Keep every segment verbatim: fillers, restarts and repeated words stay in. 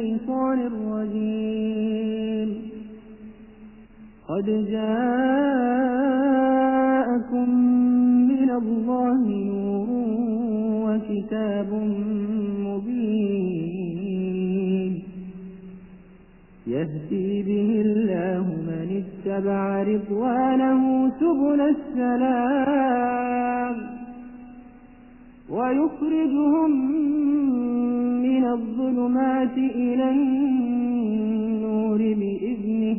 الشيطان الرجيم قد جاءكم من الله نور وكتاب مبين يهدي به الله من اتبع رضوانه سبل السلام ويخرجهم من الظلمات إلى النور بإذنه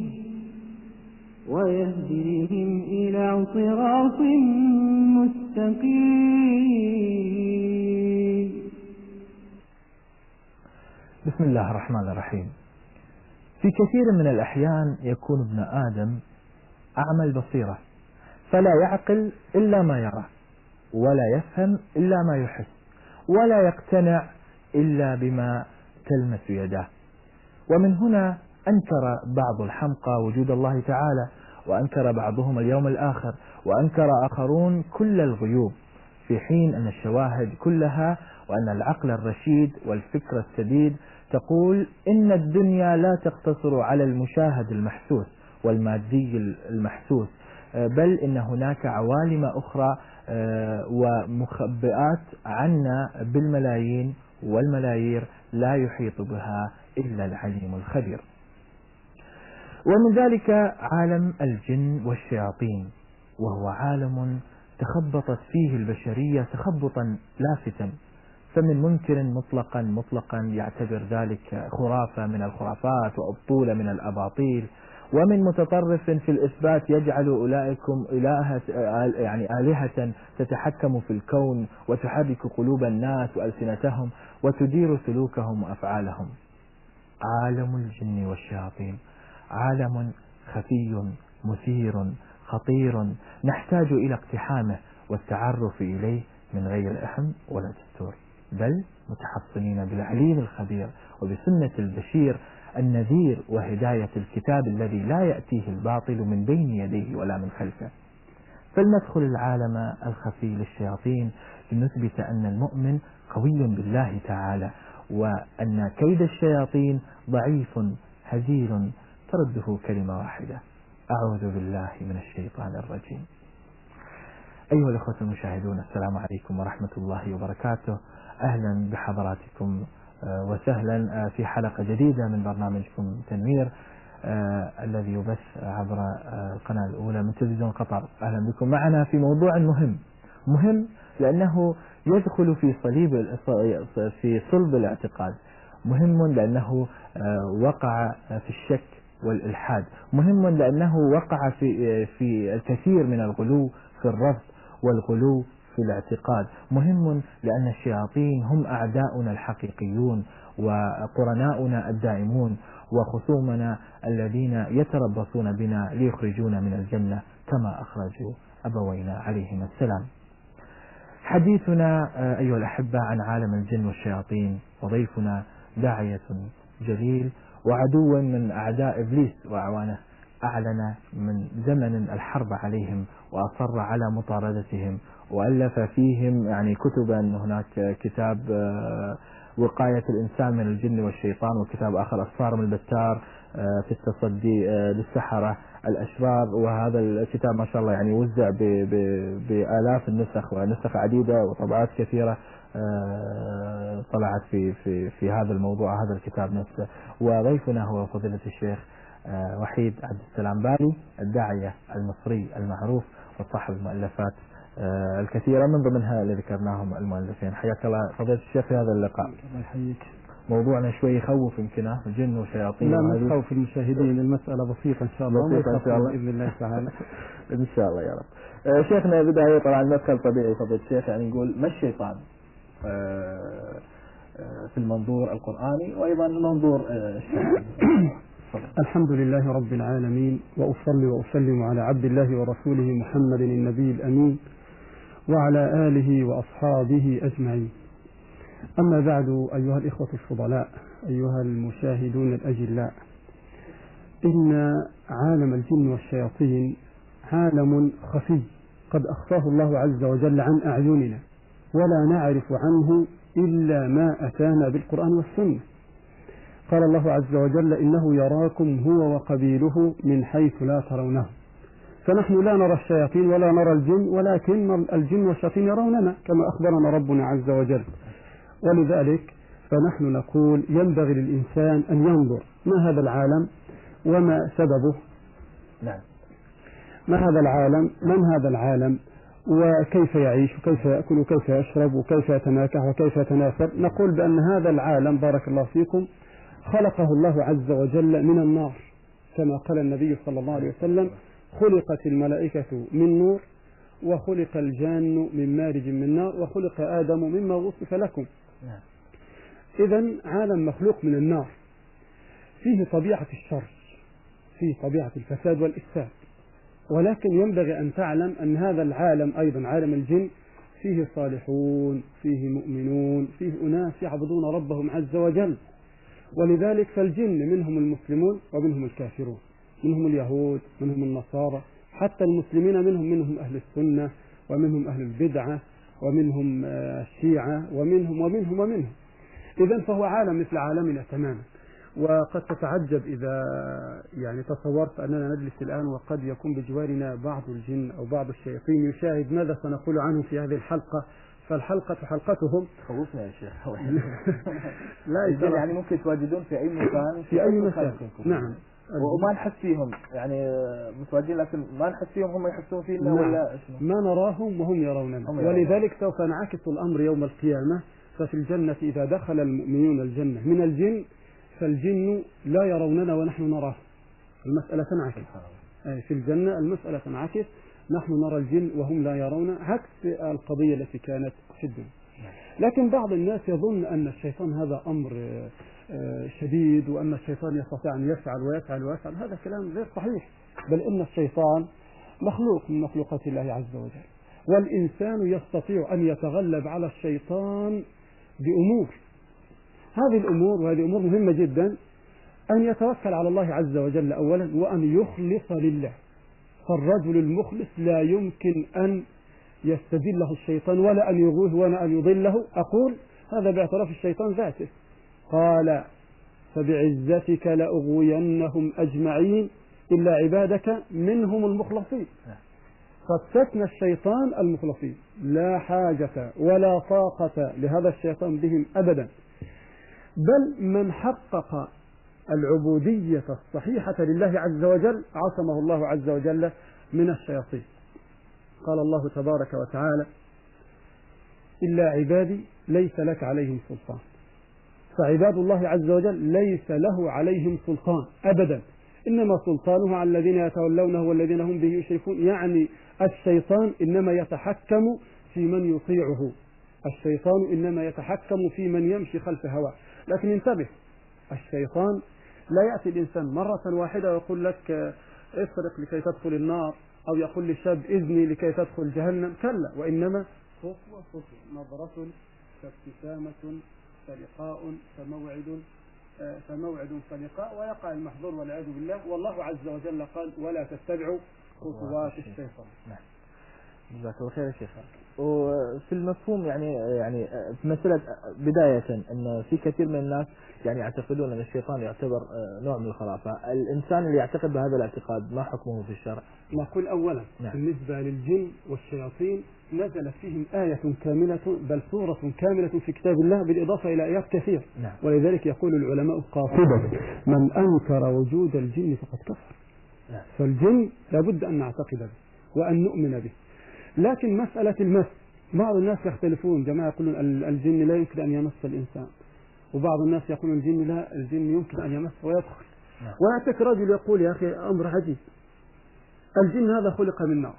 ويهديهم إلى صراط مستقيم. بسم الله الرحمن الرحيم. في كثير من الأحيان يكون ابن آدم أعمى البصيرة فلا يعقل إلا ما يرى ولا يفهم إلا ما يحس ولا يقتنع إلا بما تلمس يداه. ومن هنا أنكر بعض الحمقى وجود الله تعالى، وأنكر بعضهم اليوم الآخر، وأنكر آخرون كل الغيوب، في حين أن الشواهد كلها وأن العقل الرشيد والفكر السديد تقول إن الدنيا لا تقتصر على المشاهد المحسوس والمادي المحسوس، بل إن هناك عوالم أخرى ومخبئات عنا بالملايين والملايير لا يحيط بها إلا العليم الخبير. ومن ذلك عالم الجن والشياطين، وهو عالم تخبطت فيه البشرية تخبطا لافتا، فمن منكر مطلقا مطلقا يعتبر ذلك خرافة من الخرافات وأبطولة من الأباطيل، ومن متطرف في الإثبات يجعل أولئكم إلهة يعني آلهة تتحكم في الكون وتحرك قلوب الناس وألسنتهم وتدير سلوكهم وأفعالهم. عالم الجن والشياطين عالم خفي مثير خطير نحتاج إلى اقتحامه والتعرف إليه من غير إحم ولا دستور، بل متحصنين بالعليم الخبير وبسنة البشير النذير وهداية الكتاب الذي لا يأتيه الباطل من بين يديه ولا من خلفه. فلندخل العالم الخفي للشياطين لنثبت أن المؤمن قوي بالله تعالى، وأن كيد الشياطين ضعيف هزيل ترده كلمة واحدة: أعوذ بالله من الشيطان الرجيم. أيها الأخوة المشاهدون، السلام عليكم ورحمة الله وبركاته. أهلا بحضراتكم وسهلا في حلقة جديدة من برنامجكم تنوير الذي يبث عبر القناة الأولى من تلفزيون قطر. أهلا بكم معنا في موضوع مهم مهم لأنه يدخل في صليب في صلب الاعتقاد، مهم لأنه وقع في الشك والإلحاد، مهم لأنه وقع في في الكثير من الغلو في الرفض والغلو في الاعتقاد، مهم لأن الشياطين هم أعداؤنا الحقيقيون وقرناؤنا الدائمون وخصومنا الذين يتربصون بنا ليخرجونا من الجنة كما أخرجوا أبوينا عليهما السلام. حديثنا أيها الأحبة عن عالم الجن والشياطين، وضيفنا داعية جليل وعدو من أعداء إبليس وأعوانه، أعلن من زمن الحرب عليهم وأصر على مطاردتهم، وألف فيهم يعني كتبا. هناك كتاب وقاية الإنسان من الجن والشيطان، وكتاب آخر الصارم البتار في التصدي للسحرة الأشرار، وهذا الكتاب ما شاء الله يعني وزع بآلاف النسخ ونسخ عديدة وطبعات كثيرة طلعت في في في هذا الموضوع، هذا الكتاب نفسه. وضيفنا هو فضيلة الشيخ وحيد عبد السلام بالي، الداعية المصري المعروف وصاحب المؤلفات الكثيرة من ضمنها اللي ذكرناهم المؤلفين. حياك الله فضيلة الشيخ في هذا اللقاء. الله يحييك. موضوعنا شوي يخوف يمكن، جن وشياطين. لا ما تخوف المشاهدين، المسألة بسيطة إن شاء الله، بسيطة إن شاء الله بإذن الله تعالى. إن شاء الله يا رب. آه شيخنا بداية طبعا مدخل طبيعي فضيلة الشيخ، يعني نقول ما الشيطان آه آه في المنظور القرآني وأيضا المنظور آه الشرعي. الحمد لله رب العالمين، وأصلي وأسلم على عبد الله ورسوله محمد النبي الأمين وعلى آله وأصحابه أجمعين. أما بعد، أيها الإخوة الفضلاء، أيها المشاهدون الأجلاء، إن عالم الجن والشياطين عالم خفي قد أخفاه الله عز وجل عن أعيننا، ولا نعرف عنه إلا ما أتانا بالقرآن والسنة. قال الله عز وجل إنه يراكم هو وقبيله من حيث لا ترونه. فنحن لا نرى الشياطين ولا نرى الجن، ولكن الجن والشياطين يروننا كما أخبرنا ربنا عز وجل. ولذلك فنحن نقول ينبغي للإنسان أن ينظر ما هذا العالم وما سببه. نعم. ما هذا العالم، من هذا العالم، وكيف يعيش وكيف يأكل وكيف يشرب وكيف يتناكح وكيف يتناسل. نقول بأن هذا العالم بارك الله فيكم خلقه الله عز وجل من النار، كما قال النبي صلى الله عليه وسلم خلقت الملائكة من نور وخلق الجان من مارج من نار وخلق آدم مما وصف لكم. إذن عالم مخلوق من النار، فيه طبيعة الشر، فيه طبيعة الفساد والإفساد، ولكن ينبغي أن تعلم أن هذا العالم أيضا عالم الجن فيه صالحون، فيه مؤمنون، فيه أناس يعبدون ربهم عز وجل. ولذلك فالجن منهم المسلمون ومنهم الكافرون، منهم اليهود منهم النصارى، حتى المسلمين منهم منهم أهل السنة ومنهم أهل البدعة ومنهم الشيعة ومنهم ومنهم ومنهم. إذن فهو عالم مثل عالمنا تماما. وقد تتعجب إذا يعني تصورت أننا نجلس الآن وقد يكون بجوارنا بعض الجن أو بعض الشياطين يشاهد ماذا سنقول عنه في هذه الحلقة، فالحلقة حلقتهم. خوفنا يا شيخ. لا يعني ممكن تواجدون في أي مكان في أي مكان. نعم. وما نحس فيهم، يعني متواجدين لكن ما نحس فيهم، هم يحسون فينا. نعم. ولا ما نراهم وهم يروننا. ولذلك سوف نعكس الأمر يوم القيامة. ففي الجنة إذا دخل المؤمنون الجنة من الجن فالجن لا يروننا ونحن نراه، المسألة تنعكس. في الجنة المسألة تنعكس، نحن نرى الجن وهم لا يرون، عكس القضية التي كانت في الدنيا. لكن بعض الناس يظن أن الشيطان هذا أمر شديد وأن الشيطان يستطيع أن يفعل ويفعل ويفعل. هذا كلام غير صحيح، بل إن الشيطان مخلوق من مخلوقات الله عز وجل، والإنسان يستطيع أن يتغلب على الشيطان بأمور. هذه الأمور وهذه أمور مهمة جدا، أن يتوكل على الله عز وجل أولا، وأن يخلص لله. فالرجل المخلص لا يمكن أن يستدله الشيطان ولا أن يغوه ولا أن يضله. أقول هذا باعتراف الشيطان ذاته، قال فبعزتك لأغوينهم أجمعين إلا عبادك منهم المخلصين. فاستثنى الشيطان المخلصين، لا حاجة ولا طاقة لهذا الشيطان بهم أبدا، بل من حقق العبودية الصحيحة لله عز وجل عصمه الله عز وجل من الشياطين. قال الله تبارك وتعالى إلا عبادي ليس لك عليهم سلطان. فعباد الله عز وجل ليس له عليهم سلطان أبدا، إنما سلطانه على الذين يتولونه والذين هم به يشركون. يعني الشيطان إنما يتحكم في من يطيعه، الشيطان إنما يتحكم في من يمشي خلف هواه. لكن انتبه، الشيطان لا يأتي الإنسان مرة واحدة ويقول لك اسرق لكي تدخل النار، أو يقول للشاب إذني لكي تدخل جهنم، كلا، وإنما خطوة خطوة، نظرة فابتسامة فلقاء فموعد فموعد فلقاء، ويقع المحظور والعياذ بالله. والله عز وجل قال ولا تتبعوا خطوات الشيطان. نعم. جزاك الله خير يا شيخ. وفي المفهوم يعني يعني في مسألة بداية أن في كثير من الناس يعني يعتقدون أن الشيطان يعتبر نوع من الخرافة. الإنسان اللي يعتقد بهذا الاعتقاد ما حكمه في الشرع؟ نقول أولا نعم. بالنسبة للجن والشياطين نزلت فيهم آية كاملة، بل سورة كاملة في كتاب الله، بالإضافة إلى آيات كثير. نعم. ولذلك يقول العلماء قاصدا من أنكر وجود الجن فقد كفر. نعم. فالجن لابد أن نعتقد به وأن نؤمن به. لكن مسألة المس، بعض الناس يختلفون، جماعة يقولون الجن لا يمكن أن يمس الإنسان، وبعض الناس يقولون الجن لا، الجن يمكن أن يمس ويدخل. نعم. ويأتيك رجل يقول يا أخي أمر عجيب، الجن هذا خلق من نار،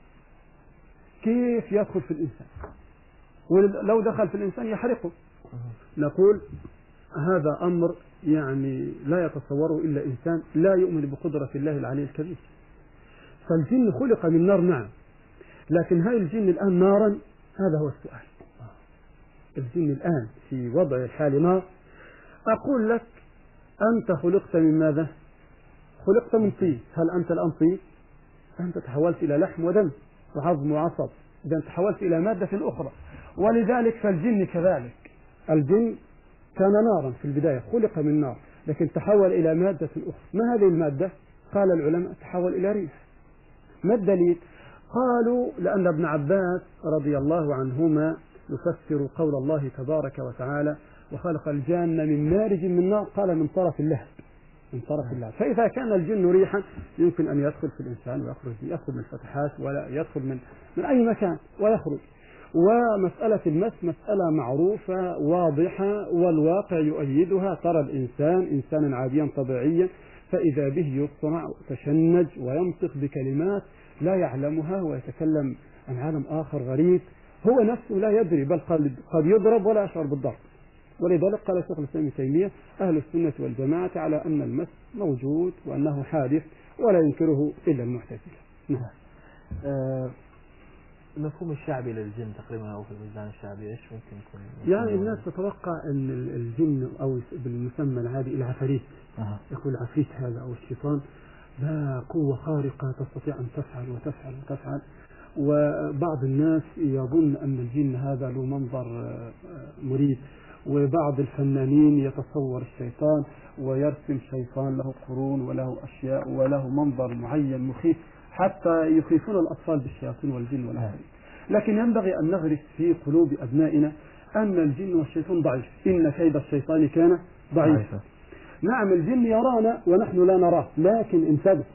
كيف يدخل في الإنسان؟ ولو دخل في الإنسان يحرقه. نقول هذا أمر يعني لا يتصوره إلا إنسان لا يؤمن بقدرة الله العلي الكبير. فالجن خلق من نار نعم، لكن هل الجن الآن نارا؟ هذا هو السؤال. الجن الآن في وضع الحال نار. أقول لك أنت خلقت من ماذا؟ خلقت من طين. هل أنت الآن طين؟ أنت تحولت إلى لحم ودم وعظم وعصب، إذا تحولت إلى مادة أخرى. ولذلك فالجن كذلك، الجن كان نارا في البداية، خلق من نار، لكن تحول إلى مادة أخرى. ما هذه المادة؟ قال العلماء تحول إلى ريح. ما الدليل؟ قالوا لأن ابن عباس رضي الله عنهما يفسر قول الله تبارك وتعالى وخلق الجن من مارج من نار، قال من طرف اللهب، من طرف اللهب. فإذا كان الجن ريحا يمكن أن يدخل في الإنسان ويخرج، يدخل من الفتحات ولا يدخل من من أي مكان ويخرج. ومسألة المس مسألة معروفة واضحة والواقع يؤيدها. ترى الإنسان إنسانا عاديا طبيعيا فإذا به يصنع وتشنج وينطق بكلمات لا يعلمها ويتكلم عن عالم آخر غريب، هو نفسه لا يدري، بل قد يضرب ولا يشعر بالضرب. ولذلك قال شيخ الإسلام ابن تيمية أهل السنة والجماعة على أن المس موجود وأنه حادث ولا ينكره إلا المعتزلة. نعم. أه المفهوم الشعبي للجن تقريبا أو في الوجدان الشعبي إيش ممكن يكون؟ يعني الناس تتوقع أن الجن أو بالمسمى العادي العفاريت، أه. يقول العفريت هذا أو الشيطان ذا قوة خارقة تستطيع أن تفعل وتفعل وتفعل. وبعض الناس يظن أن الجن هذا له منظر مريب، وبعض الفنانين يتصور الشيطان ويرسم شيطان له قرون وله أشياء وله منظر معين مخيف، حتى يخيفون الأطفال بالشياطين والجن والعفاريت. لكن ينبغي أن نغرس في قلوب أبنائنا أن الجن والشيطان ضعيف، إن كيد الشيطان كان ضعيفا. نعم الجن يرانا ونحن لا نراه، لكن انتبه،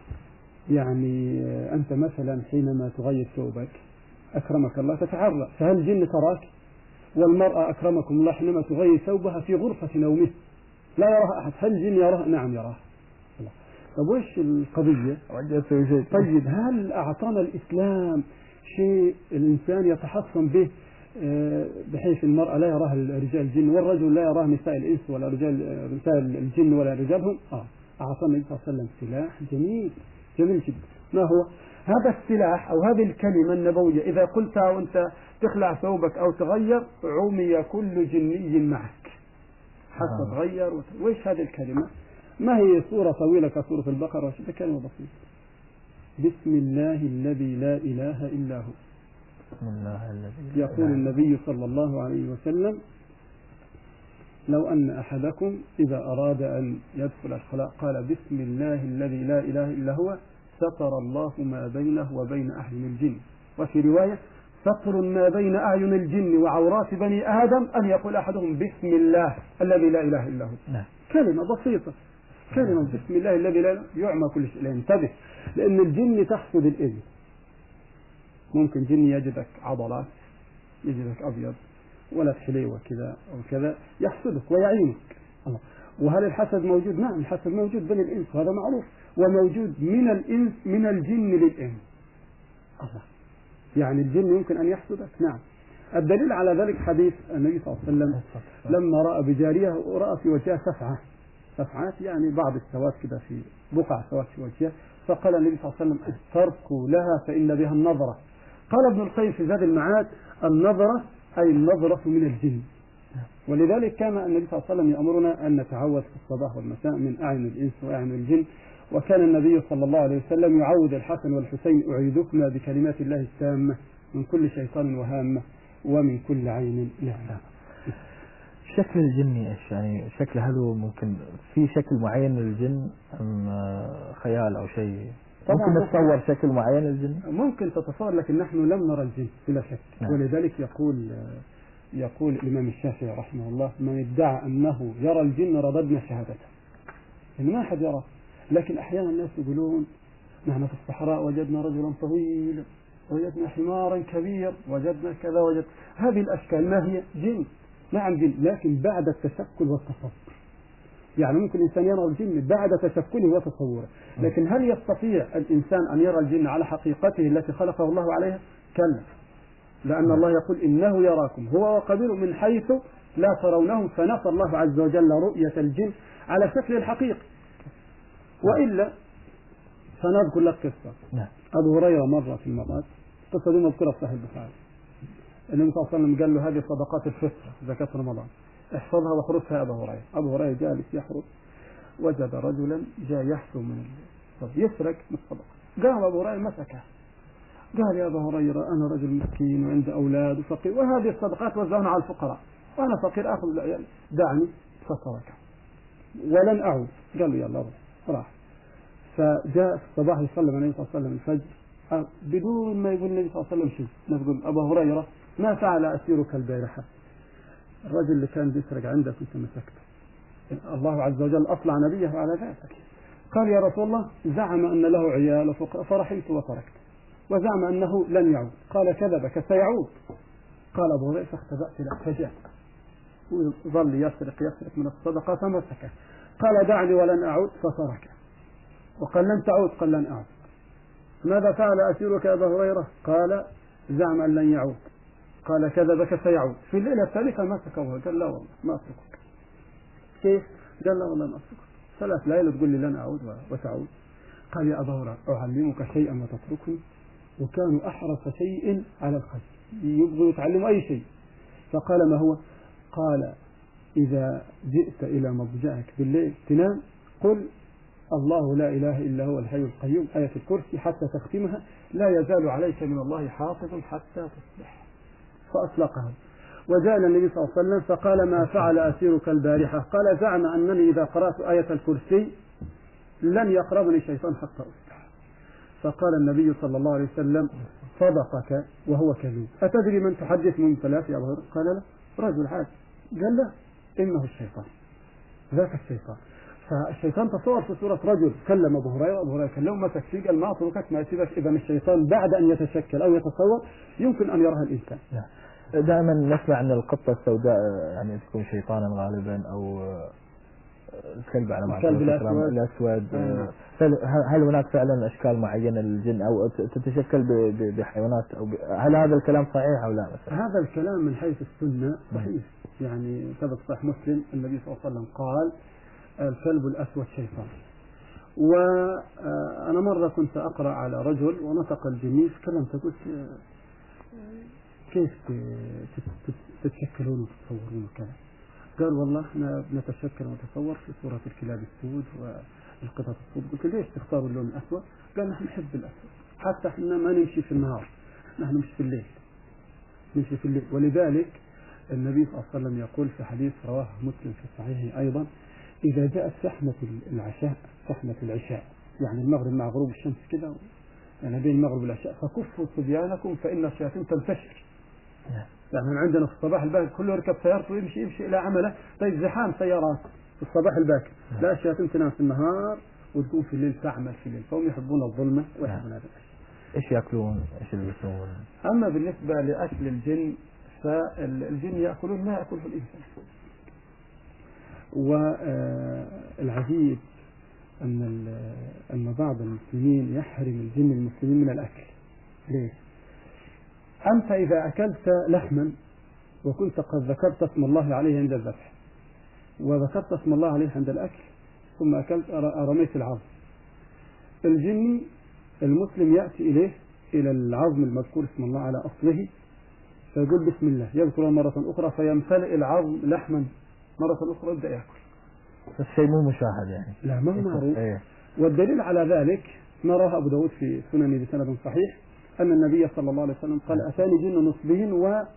يعني أنت مثلا حينما تغير ثوبك أكرمك الله تتعرى، فهل الجن تراك؟ والمرأة أكرمكم الله حينما تغير ثوبها في غرفة نومه لا يراها أحد، هل الجن يراه؟ نعم يراه. طب وش القضية؟ طيب هل أعطانا الإسلام شيء الإنسان يتحصن به بحيث المرأة لا يراها الرجال الجن والرجل لا يراه نساء الإنس ولا رجال نساء الجن ولا رجالهم؟ آه أعطانا النبي صلى الله عليه وسلم سلاح جميل جميل جدا. ما هو هذا السلاح أو هذه الكلمة النبوية؟ إذا قلتها وأنت تخلع ثوبك أو تغير عمي كل جني معك حتى تغير. وإيش هذه الكلمة؟ ما هي صورة طويلة كصورة البقرة، وش كلمة بسيطة: بسم الله الذي لا إله إلا هو. بسم الله الذي يقول النبي صلى الله عليه وسلم: لو أن أحدكم إذا أراد أن يدخل الخلاء قال بسم الله الذي لا إله إلا هو ستر الله ما بينه وبين أعين الجن. وفي رواية: ستر ما بين أعين الجن وعورات بني آدم أن يقول أحدهم بسم الله الذي لا إله إلا هو. نعم. كلمة بسيطة، كلمة بسم الله الذي لا يعمى كل شيء. انتبه، لأن الجن تحسد الإذن. ممكن جن يجدك عضلات، يجدك أبيض ولا حليوة كذا أو كذا يحسدك ويعينك. الله. وهل الحسد موجود؟ نعم الحسد موجود بين الإنس وهذا معروف، وموجود من الإنس من الجن للإنس. الله. يعني الجن يمكن أن يحسدك. نعم. الدليل على ذلك حديث النبي صلى الله عليه وسلم لما رأى بجارية ورأى في وجهها سفعة، سفعات يعني بعض السواد كذا في بقع سواد في وجهها، فقال النبي صلى الله عليه وسلم: اتركوا لها فإن بها النظرة. قال ابن القيم في زاد المعاد: النظرة أي النظرة من الجن. ولذلك كان النبي صلى الله عليه وسلم يأمرنا أن نتعوذ في الصباح والمساء من أعين الإنس وأعين الجن. وكان النبي صلى الله عليه وسلم يعوذ الحسن والحسين: أعيذكما بكلمات الله التامة من كل شيطان وهامة ومن كل عين لعنة. شكل الجن ايش يعني شكل؟ هل هو ممكن في شكل معين للجن ام خيال او شيء؟ ممكن نتصور شكل معين للجن؟ ممكن تتصور، لكن نحن لم نرى الجن بلا شك. نعم. ولذلك يقول يقول الإمام الشافعي رحمه الله: من ادعى أنه يرى الجن رددنا شهادته. يعني ما أحد يرى، لكن أحيانا الناس يقولون: نحن في الصحراء وجدنا رجلا طويلا، وجدنا حمارا كبير، وجدنا كذا، وجد هذه الأشكال ما هي؟ جن. نعم جن، لكن بعد التشكل والتصور. يعني ممكن الإنسان يرى الجن بعد تشكله وتصوره، لكن هل يستطيع الإنسان أن يرى الجن على حقيقته التي خلقه الله عليها؟ كلا، لأن الله يقول: إنه يراكم هو وقبيله من حيث لا ترونهم، فنفى الله عز وجل رؤية الجن على شكل الحقيقي. وإلا فنذكر لك قصة. أبو هريرة مرة في المرات، قصة دي مذكورة في صحيح البخاري. النبي صلى الله عليه وسلم قال له: هذه صدقات الفطر زكاة رمضان، احفظها واحرسها يا أبو هريرة. أبو هريرة جالس يحرس، وجد رجلا جاء يحثو من الصدقة يسرق من الصدقة. قام أبو هريرة مسكه، قال: يا أبو هريرة أنا رجل مسكين وعندي أولاد وفقير، وهذه الصدقات وزعونها على الفقراء، وأنا فقير آخذ العيال، دعني. فتركه. ولن أعود. قال له يلا روح. راح. فجاء في الصباح يصلي مع النبي صلى الله عليه وسلم الفجر بدون ما يقول النبي صلى الله عليه وسلم شيء. نقول أبا هريرة ما فعل أسيرك البارحة؟ الرجل اللي كان بيسرق عندك وانت مسكته، الله عز وجل أطلع نبيه على ذلك. قال يا رسول الله زعم أن له عيال فرحلت وتركت، وزعم أنه لن يعود. قال كذبك سيعود. قال أبو هريرة فاختبأت له فجاء وظل يسرق يسرق من الصدقة فمسكه. قال دعني ولن أعود فتركه. وقال لن تعود؟ قال لن أعود. ماذا فعل أسيرك يا أبا هريرة؟ قال زعم أن لن يعود. قال كذبك سيعود. في الليلة الثالثة مسكه. قال لا والله ما أتركك. كيف؟ قال لا والله ما أتركك. ثلاث ليالي تقول لي لن أعود وتعود. قال يا أبا هريرة أعلمك شيئا وتتركني؟ وكانوا أحرص شيء على الخير، يبغوا يتعلموا أي شيء. فقال ما هو؟ قال إذا جئت إلى مضجعك بالليل تنام قل الله لا إله إلا هو الحي القيوم آية الكرسي حتى تختمها لا يزال عليك من الله حافظ حتى تصبح. فأطلقها. وجاء النبي صلى الله عليه وسلم فقال ما فعل أسيرك البارحة؟ قال زعم أنني إذا قرأت آية الكرسي لن يقربني شيطان حتى أصبح. فقال النبي صلى الله عليه وسلم صدقك وهو كذوب. أتدري من تحدث من ثلاث يا أبو هريرة؟ قال لا. رجل عاد. قال لا إنه الشيطان، ذاك الشيطان. فالشيطان تصور في صورة رجل كلم أبو هريرة، أبو هريرة كلمه مسك فيه قال ما أتركك ما أسيبك. إذا الشيطان بعد أن يتشكل أو يتصور يمكن أن يراها الإنسان. دائما نسمع أن القطة السوداء يعني تكون شيطانا غالبا أو الكلب على ما الكلب الأسود, الأسود. هل هناك فعلا أشكال معينة للجن أو تتشكل بحيوانات أو هل هذا الكلام صحيح أو لا؟ مثلا هذا الكلام من حيث السنة صحيح. يعني ثبت صحيح مسلم النبي صلى الله عليه وسلم قال الكلب الأسود شيطان. وأنا مرة كنت أقرأ على رجل ونطق الجني كلمت قلت كيف تتشكلون وتتصورون كذا؟ قال والله احنا بنتشكل ونتصور في صورة الكلاب السود والقطط السود. قلت ليش تختاروا اللون الأسود؟ قال نحن نحب الأسود حتى احنا ما نمشي في النهار، نحن نمشي في الليل نمشي في الليل. ولذلك النبي صلى الله عليه وسلم يقول في حديث رواه مسلم في صحيحه أيضا إذا جاءت سحنة العشاء سحنة العشاء يعني المغرب مع غروب الشمس كده يعني بين المغرب والعشاء فكفوا صبيانكم فإن الشياطين تنتشر. يعني عندنا في الصباح الباكر كله يركب سيارته ويمشي يمشي إلى عمله. طيب زحام سيارات في الصباح الباكر لا الشياطين تنام في النهار وتكون في الليل تعمل في الليل. فهم يحبون الظلمة ويحبون هذا الشيء. إيش يأكلون إيش يلبسون؟ أما بالنسبة لأكل الجن فالجن يأكلون ما يأكله الإنسان. والعجيب أن أن بعض المسلمين يحرم الجن المسلمين من الأكل. ليه؟ أنت إذا أكلت لحما وكنت قد ذكرت اسم الله عليه عند الذبح وذكرت اسم الله عليه عند الأكل ثم أكلت رميت العظم، الجن المسلم يأتي إليه إلى العظم المذكور اسم الله على أصله فيقول بسم الله يذكر مرة أخرى فيمتلئ العظم لحما مرة أخرى يبدأ يأكل. الشيء مو مشاهد يعني لا ما معروف. والدليل على ذلك ما راه أبو داود في سنن بسند صحيح أن النبي صلى الله عليه وسلم قال أتاني جن نصبهم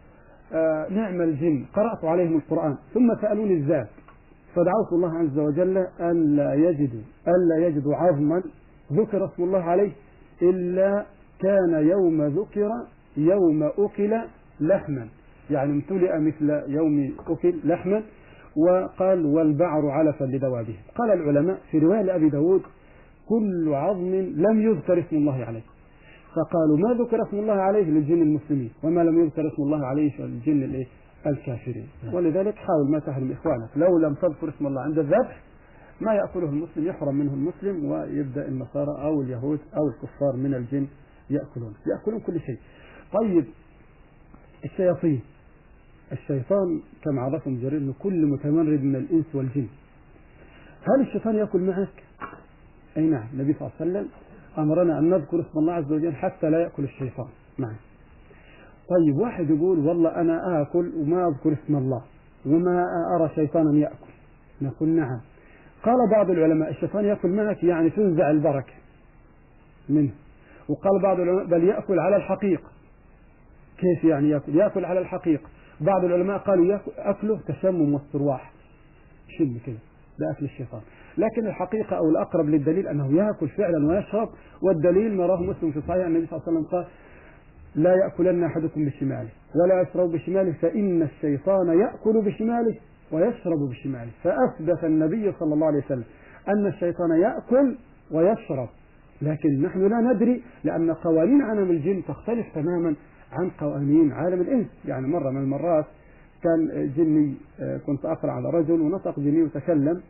ونعم الجن قرأت عليهم القرآن ثم سألوني الذات فدعوت الله عز وجل ألا يجدوا ألا يجدوا عظما ذكر اسم الله عليه إلا كان يوم ذكر يوم أكل لحما يعني امتلئ مثل يوم أكل لحما. وقال والبعر علفا لدوابه. قال العلماء في رواية لأبي داود كل عظم لم يذكر اسم الله عليه فقالوا ما ذكر اسم الله عليه للجن المسلمين وما لم يذكر اسم الله عليه للجن الكافرين. ولذلك حاول ما تحرم إخوانك لو لم تذكر اسم الله عند الذبح ما يأكله المسلم يحرم منه المسلم ويبدأ النصارى أو اليهود أو الكفار من الجن يأكلون يأكلون كل شيء. طيب الشياطين الشيطان كما عرفهم جرير أنه كل متمرد من الإنس والجن. هل الشيطان يأكل معك؟ أي نعم. النبي صلى الله عليه وسلم أمرنا أن نذكر اسم الله عز وجل حتى لا يأكل الشيطان معه. طيب واحد يقول والله أنا آكل وما أذكر اسم الله وما أرى شيطانا يأكل. نقول نعم. قال بعض العلماء الشيطان يأكل معك يعني تنزع البركة منه. وقال بعض العلماء بل يأكل على الحقيقة. كيف يعني يأكل؟ يأكل على الحقيقة. بعض العلماء قالوا أكله تشمم واسترواح شم كده بأكل الشيطان. لكن الحقيقة أو الأقرب للدليل أنه يأكل فعلا ويشرب، والدليل ما رواه مسلم في صحيح النبي صلى الله عليه وسلم قال لا يأكلن أحدكم بشماله ولا يشرب بشماله فإن الشيطان يأكل بشماله ويشرب بشماله. فأثبت النبي صلى الله عليه وسلم أن الشيطان يأكل ويشرب، لكن نحن لا ندري لأن قوانين عالم الجن تختلف تماما عن قوانين عالم الإنس. يعني مرة من المرات كان جني، كنت أقرأ على رجل ونطق جني وتكلم،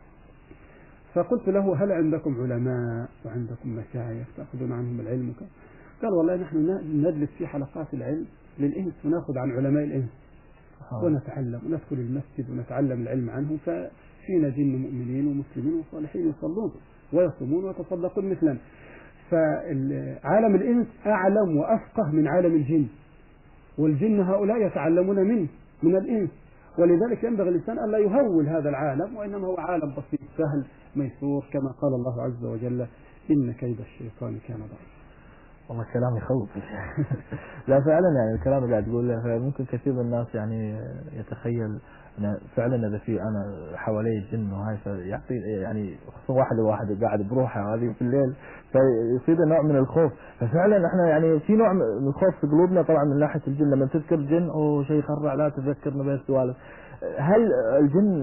فقلت له هل عندكم علماء وعندكم مشايخ تأخذون عنهم العلم؟ قال والله نحن نجلس في حلقات العلم للإنس ونأخذ عن علماء الإنس ونتعلم وندخل المسجد ونتعلم العلم عنهم، ففينا جن مؤمنين ومسلمين وصالحين يصلون ويصومون ويتصدقون مثلنا. فعالم الإنس أعلم وأفقه من عالم الجن، والجن هؤلاء يتعلمون منه من الإنس، ولذلك ينبغي الإنسان أن لا يهول هذا العالم، وإنما هو عالم بسيط سهل ميسور، كما قال الله عز وجل إن كيد الشيطان كان ضعيفا. والله كلام يخوف. لا فعلا يعني الكلام اللي قاعد تقوله ممكن كثير من الناس يعني يتخيل أن فعلا إذا في أنا حوالي الجن وهاي فيعطي يعني خصوصا واحد واحد قاعد بروحه هذه في الليل فيصير نوع من الخوف. ففعلا احنا يعني في نوع من الخوف في قلوبنا طبعا من ناحية الجن. لما تذكر جن أو شيء خرع لا تذكرنا بهالسوالف. هل الجن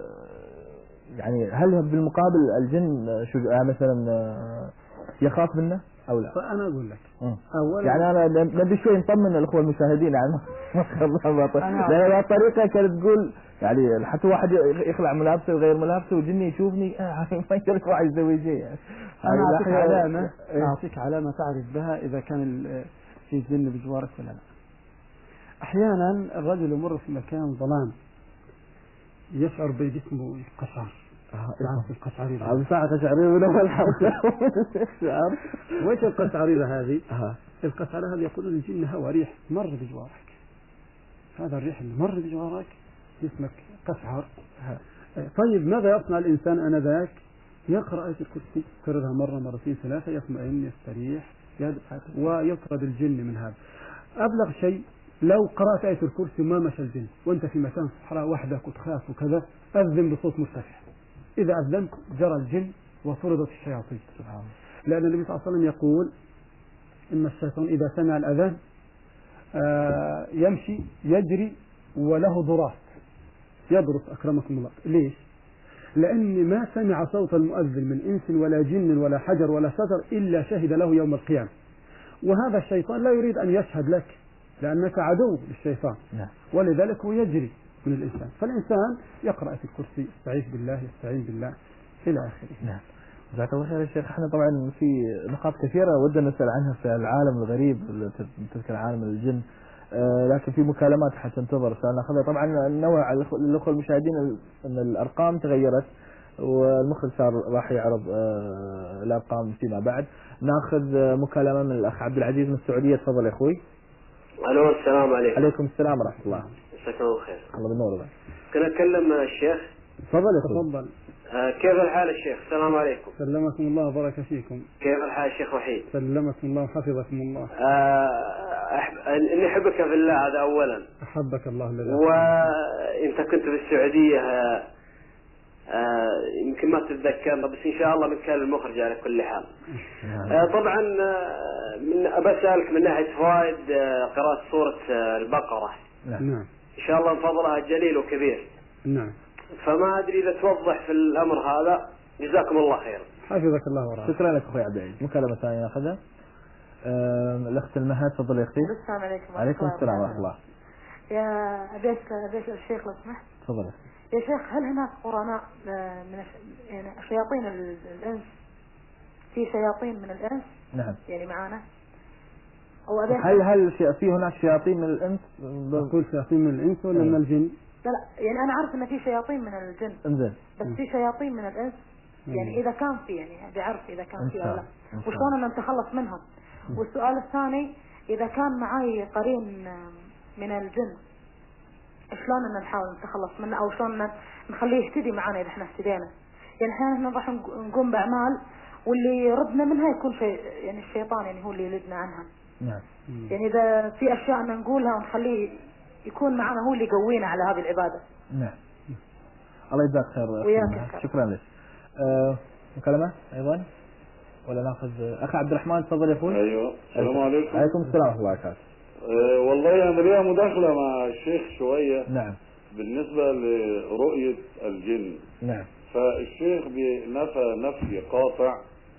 يعني هل بالمقابل الجن شو مثلا يخاف منه أو لا؟ فأنا أقول لك أولا يعني أنا نبي شوي نطمن الأخوة المشاهدين يعني لأن الطريقة كانت تقول يعني حتى واحد يخلع ملابسه ويغير ملابسه وجني يشوفني ما يقدر واحد يسوي شيء. أنا أعطيك علامة أعطيك علامة تعرف بها إذا كان في جن بجوارك ولا لا. أحيانا الرجل يمر في مكان ظلام يشعر بجسمه قشعر. تعرف القشعريرة؟ عم ساعة قشعريرة من أول حلقة. وإيش القشعريرة هذه؟ القشعريرة هذه يقولون الجن هوا ريح مر بجوارك، هذا الريح اللي مر بجوارك جسمك قشعر. طيب ماذا يصنع الإنسان آنذاك؟ يقرأ آية الكرسي يكررها مرة مرتين ثلاثة يطمئن يستريح ويطرد الجن من هذا. أبلغ شيء لو قرأت آية الكرسي ما مشى الجن وأنت في مكان صحراء وحدك وتخاف وكذا أذن بصوت مرتفع، إذا أذنت جرى الجن وطردت الشياطين. سبحان الله. لأن النبي صلى الله عليه وسلم يقول إن الشيطان إذا سمع الأذان آه يمشي يجري وله ضراس يضرس أكرمكم الله. ليش؟ لأن ما سمع صوت المؤذن من إنس ولا جن ولا حجر ولا شجر إلا شهد له يوم القيامة. وهذا الشيطان لا يريد أن يشهد لك لأنك عدو للشيطان، ولذلك هو يجري من الإنسان. فالإنسان يقرأ في الكرسي يستعيذ بالله يستعين بالله إلى آخره. نعم. جزاك الله خير يا شيخ. احنا طبعا في نقاط كثيرة ودنا نسأل عنها في العالم الغريب تذكر عالم الجن، آه لكن في مكالمات حتنتظر سناخذها. طبعا نوع الأخوة المشاهدين أن الأرقام تغيرت والمخرج صار راح يعرض آه الأرقام فيما بعد. ناخذ مكالمة من الأخ عبد العزيز من السعودية. تفضل يا أخوي. ألو السلام عليكم. عليكم السلام ورحمة الله. مساك الله خير. الله بالنور. كنا أتكلم الشيخ. تفضل يا أخوي. تفضل. آه كيف الحال الشيخ؟ السلام عليكم. سلمكم الله وبارك فيكم. كيف الحال الشيخ وحيد؟ سلمكم الله وحفظكم الله. آه أحب... إني أحبك في الله هذا أولا. أحبك الله الذي. وأنت كنت في السعودية آه آه يمكن ما تتذكر بس إن شاء الله بنتكلم المخرج على كل حال. آه طبعا آه من أبسألك من ناحية فوائد آه قراءة سورة آه البقرة. نعم. إن شاء الله فضلها جليل وكبير. نعم. فما أدري إذا توضح في الأمر هذا. جزاكم الله خير. حفظك الله ورعاك. شكرا لك أخوي عبد العزيز. مكالمة ثانية ناخذها. الأخت المهاد تفضل يا أختي. السلام عليكم. عليكم السلام ورحمة الله. يا أبيت أبيت الشيخ لو سمحت. تفضل. يا شيخ هل هناك قرناء من يعني شياطين الإنس؟ في شياطين من الإنس؟ نعم. يعني معانا. أو أبيت. هل هل في هناك شياطين من الإنس؟ تقول شياطين من الإنس ولا من الجن؟ لا لا يعني أنا عارف إن في شياطين من الجن. انزين. بس في شياطين من الإنس يعني إذا كان في يعني بعرف إذا كان في ولا لا. وشلون أن نتخلص منهم؟ والسؤال الثاني إذا كان معي قرين من الجن شلون أن نحاول نتخلص منه أو شلون نخليه يهتدي معنا إذا إحنا اهتدينا؟ يعني إحنا راح نقوم بأعمال واللي يردنا منها يكون شيء يعني الشيطان يعني هو اللي يلدنا عنها. نعم. يعني إذا في أشياء أن نقولها ونخليه يكون معنا هو اللي يقوينا على هذه العبادة. نعم. الله يجزاك خير. وياك. شكرا لك. أه مكالمة أيضا ولا ناخذ أخ عبد الرحمن؟ تفضل يا أخوي. أيوه السلام عليكم. عليكم السلام ورحمة الله وبركاته. أه والله أنا ليا مداخلة مع الشيخ شوية. نعم. بالنسبة لرؤية الجن. نعم. فالشيخ نفى نفي قاطع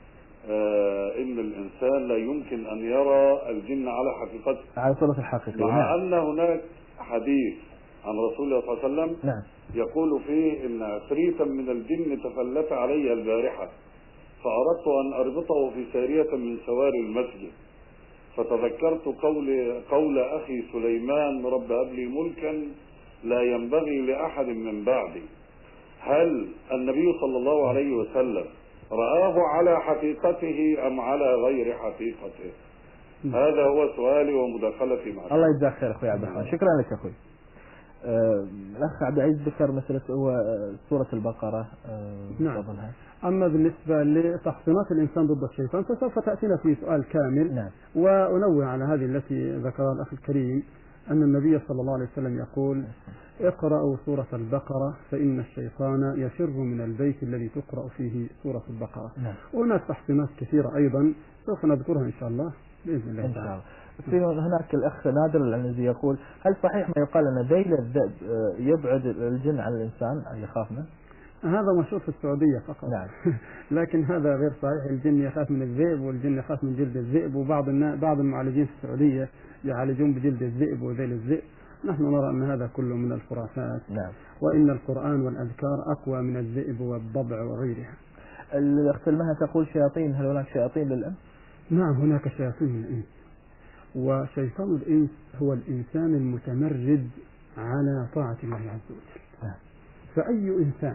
آه ان الانسان لا يمكن ان يرى الجن على حقيقته، على صورة الحقيقية. مع نعم. ان هناك حديث عن رسول الله صلى الله عليه وسلم نعم. يقول فيه ان عفريتا من الجن تفلت علي البارحة فاردت ان اربطه في سارية من سواري المسجد، فتذكرت قول قول اخي سليمان رب هب لي ملكا لا ينبغي لاحد من بعدي. هل النبي صلى الله عليه وسلم رآه على حقيقته أم على غير حقيقته؟ هذا هو سؤالي ومداخلتي معك. الله يجزاك خير أخوي عبد الرحمن. شكرا لك أخوي. أه الأخ عبد العزيز ذكر مسألة هو سورة البقرة. أه نعم. أما بالنسبة لتحصينات الإنسان ضد الشيطان فسوف تأتينا في سؤال كامل. نعم. وأنوه على هذه التي ذكرها الأخ الكريم أن النبي صلى الله عليه وسلم يقول: اقرأوا سورة البقرة فإن الشيطان يفر من البيت الذي تقرأ فيه سورة البقرة. نعم. وهناك تحصينات كثيرة أيضا سوف نذكرها إن شاء الله بإذن الله. إن شاء الله. في هناك الأخ نادر العنزي يقول: هل صحيح ما يقال أن ذيل الذئب يبعد الجن عن الإنسان أي يخاف منه؟ هذا مشهور في السعودية فقط. نعم. لكن هذا غير صحيح. الجن يخاف من الذئب والجن يخاف من جلد الذئب، وبعض بعض المعالجين في السعودية يعالجون بجلد الذئب وذيل الذئب. نحن نرى أن هذا كله من الخرافات. نعم. وإن القرآن والأذكار أقوى من الذئب والضبع وغيرها. الأخت المها تقول شياطين، هل هناك شياطين للإنس؟ نعم هناك شياطين للإنس، وشيطان الإنس هو الإنسان المتمرد على طاعة الله عز وجل. نعم. فأي إنسان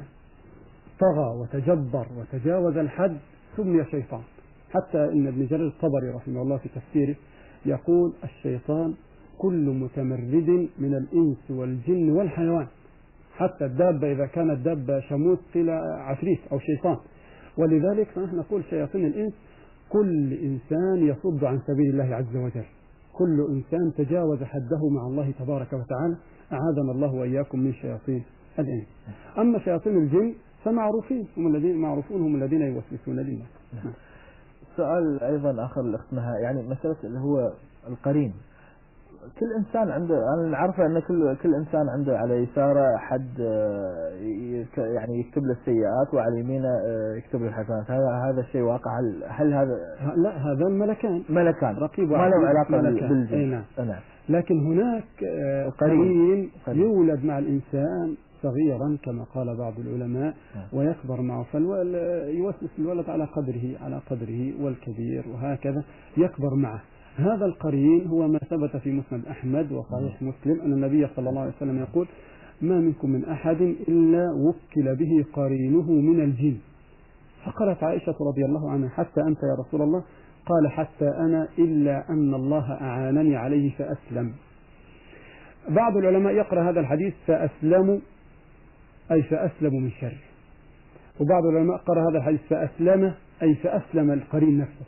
طغى وتجبر وتجاوز الحد سمي شيطان. حتى إن ابن جرير الطبري رحمه الله في تفسيره يقول: الشيطان كل متمرد من الإنس والجن والحيوان، حتى الدابة إذا كانت دابة شموت قيل عفريت أو شيطان. ولذلك فنحن نقول شياطين الإنس كل إنسان يصد عن سبيل الله عز وجل، كل إنسان تجاوز حده مع الله تبارك وتعالى، أعاذنا الله وإياكم من شياطين الإنس. أما شياطين الجن فمعروفين، هم الذين معروفون هم الذين يوسوسون للناس. سؤال أيضا آخر الأختمها، يعني مسألة اللي هو القرين. كل إنسان عنده، أنا عارفة أن كل كل إنسان عنده على يساره حد يعني يكتب له السيئات وعلى يمينه يكتب له الحسنات. هذا هذا الشيء واقع؟ هل, هل هذا؟ لا، هذا ملكان ملكان رقيب ما له علاقة بالجن. أي نعم. نعم. لكن هناك قرين يولد مع الإنسان صغيرا كما قال بعض العلماء ويكبر معه، فيوسوس الولد على قدره على قدره والكبير وهكذا يكبر معه. هذا القرين هو ما ثبت في مسند أحمد وصحيح مسلم أن النبي صلى الله عليه وسلم يقول: ما منكم من أحد إلا وكل به قرينه من الجن. فقالت عائشة رضي الله عنها: حتى أنت يا رسول الله؟ قال: حتى أنا، إلا أن الله أعانني عليه فأسلم. بعض العلماء يقرأ هذا الحديث فأسلم أي فأسلم من شر، وبعض العلماء قرأ هذا الحديث فأسلم أي فأسلم القرين نفسه.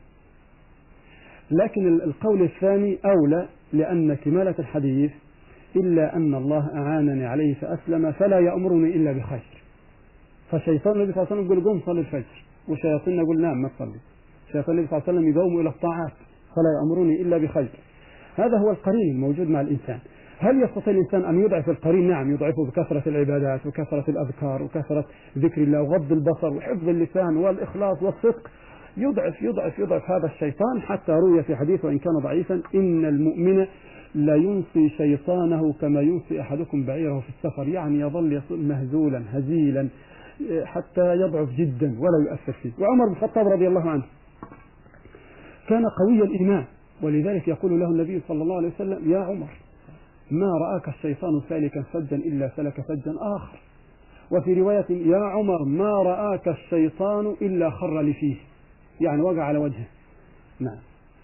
لكن القول الثاني أولى، لأن كمالة الحديث إلا أن الله أعانني عليه فأسلم فلا يأمرني إلا بخير. فشيطان النبي صلى الله عليه وسلم يقول: قم صلي الفجر، وشياطين يقول: نعم ما تصلي. شيطان النبي صلى الله عليه وسلم يقوم إلى الطاعات فلا يأمرني إلا بخير. هذا هو القرين الموجود مع الإنسان. هل يستطيع الإنسان أن يضعف القرين؟ نعم يضعفه بكثرة العبادات وكثرة الأذكار وكثرة ذكر الله وغض البصر وحفظ اللسان والإخلاص والصدق. يضعف يضعف يضعف هذا الشيطان، حتى روي في حديث وإن كان ضعيفا: إن المؤمن لا ينصي شيطانه كما ينصي أحدكم بعيره في السفر. يعني يظل مهزولا هزيلا حتى يضعف جدا ولا يؤثر فيه. وعمر بن الخطاب رضي الله عنه كان قوي الإيمان، ولذلك يقول له النبي صلى الله عليه وسلم: يا عمر، ما رآك الشيطان سالكا فجا إلا سلك فجا آخر. وفي رواية: يا عمر، ما رآك الشيطان إلا خر لفيه، يعني وقع على وجهه. نعم.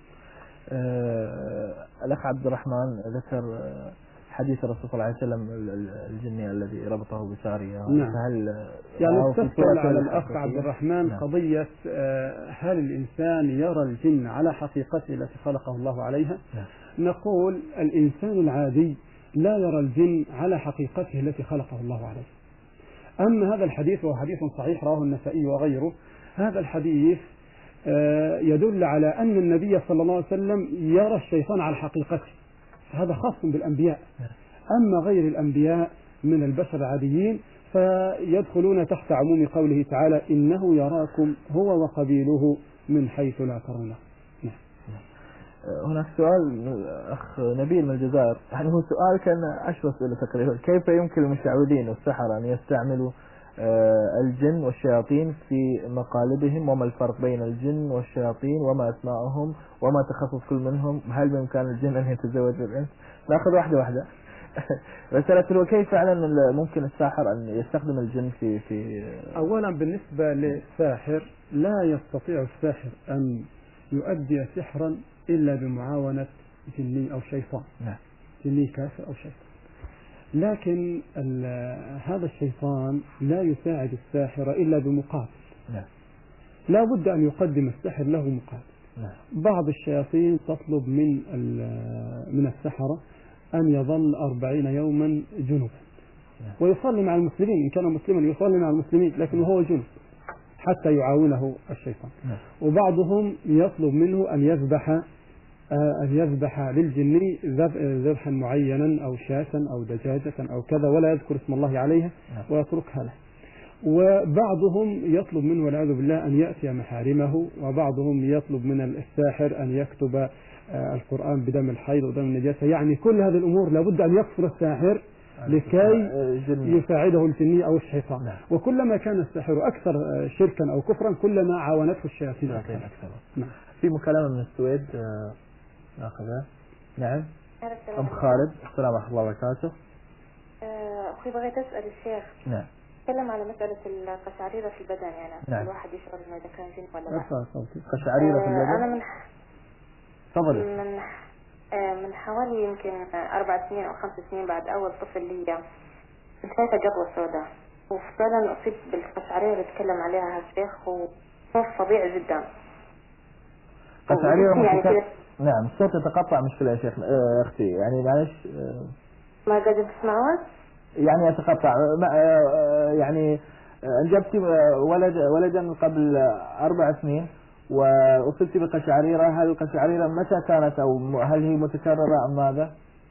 آه الأخ عبد الرحمن ذكر حديث الرسول صلى الله عليه وسلم الجني الذي ربطه بسارية. نعم. فهل يعني تسأل على الأخ عبد الرحمن نعم. قضية هل الإنسان يرى الجن على حقيقته التي خلقه الله عليها؟ نعم. نقول الإنسان العادي لا يرى الجن على حقيقته التي خلقه الله عليه. أما هذا الحديث وهو حديث صحيح رواه النسائي وغيره، هذا الحديث يدل على أن النبي صلى الله عليه وسلم يرى الشيطان على حقيقته، هذا خاص بالأنبياء. أما غير الأنبياء من البشر العاديين فيدخلون تحت عموم قوله تعالى إنه يراكم هو وقبيله من حيث لا ترونه. هناك سؤال أخ نبيل من الجزائر، يعني هو سؤال كان عشر أسئلة تقريبا، كيف يمكن المشعوذين والسحرة أن يستعملوا الجن والشياطين في مقالبهم، وما الفرق بين الجن والشياطين، وما أسماءهم، وما تخصص كل منهم، هل بإمكان الجن أن يتزوج الإنس؟ نأخذ واحدة واحدة. رسالة هو كيف فعلا ممكن الساحر أن يستخدم الجن في في أولا بالنسبة للساحر، لا يستطيع الساحر أن يؤدي سحرا إلا بمعاونة جني أو شيطان. نعم. جني كافر أو شيطان. لكن هذا الشيطان لا يساعد الساحر إلا بمقابل. نعم. لا بد أن يقدم الساحر له مقابل. نعم. بعض الشياطين تطلب من من السحرة أن يظل أربعين يوما جنوبا. نعم. ويصلي مع المسلمين، إن كان مسلما يصلي مع المسلمين، لكن هو جنوب حتى يعاونه الشيطان. نعم. وبعضهم يطلب منه أن يذبح أن يذبح للجن ذبحا معينا أو شاة أو دجاجة أو كذا، ولا يذكر اسم الله عليها ويتركها له. وبعضهم يطلب منه والعياذ بالله أن يأتي محارمه، وبعضهم يطلب من الساحر أن يكتب القرآن بدم الحيض ودم النجاسة. يعني كل هذه الأمور لابد أن يقصر الساحر لكي يساعده الجني أو الشيطان. نعم. وكلما كان الساحر أكثر شركا أو كفرا كلما عاونته الشياطين أكثر. نعم. في مكالمة من السويد ناخذها. نعم. أم خالد. السلام ورحمة الله وبركاته. أخي بغيت أسأل الشيخ. نعم. تكلم على مسألة القشعريرة في البدن، يعني نعم. الواحد يشعر إنه إذا كان جن ولا لا. قشعريرة في البدن. أنا من تفضل. من من حوالي يمكن أربع سنين أو خمس سنين بعد أول طفل لي شايفة جطوة سوداء، وفعلا أصيب بالقشعريرة اللي تكلم عليها الشيخ، وصوت فظيع جدا. قشعريرة يعني متك... نعم. الصوت يتقطع، مشكلة يا شيخ اه أختي، يعني معلش اه ما قاعد تسمعون؟ يعني يتقطع. يعني أنجبتي ولد ولدا قبل أربع سنين وأصبت بقشعريرة، هذه القشعريرة متى كانت، أو هل هي متكررة أم ماذا؟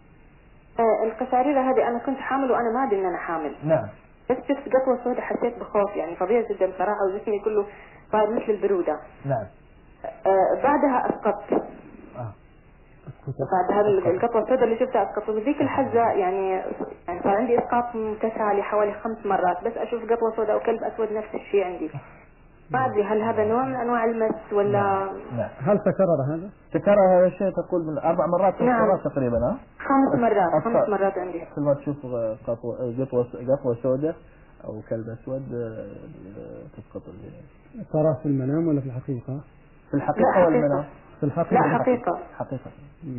آه القشعريرة هذه أنا كنت حامل وأنا ما أدري إن أنا حامل. نعم. بس شفت قطوة سوداء حسيت بخوف، يعني فظيع جدا بصراحة، وجسمي كله صار مثل البرودة. نعم. آه بعدها أسقطت. آه. بعد هذه القطوة السوداء اللي شفتها أسقطت، وبذيك الحزة يعني يعني صار عندي إسقاط متتالي حوالي خمس مرات، بس أشوف قطوة سوداء وكلب أسود نفس الشيء عندي. ما أدري هل هذا نوع من أنواع المس ولا. نعم. نعم. هل تكرر هذا؟ تكرر هذا الشيء تقول من أربع مرات خمس نعم. مرات تقريبا. ها؟ خمس مرات خمس مرات عندي. كل ما تشوف قطوة قطوة قطوة سوداء أو كلب أسود تسقط. ترى في المنام ولا في الحقيقة؟ في الحقيقة ولا المنام؟ في الحقيقة. لا حقيقة. حقيقة.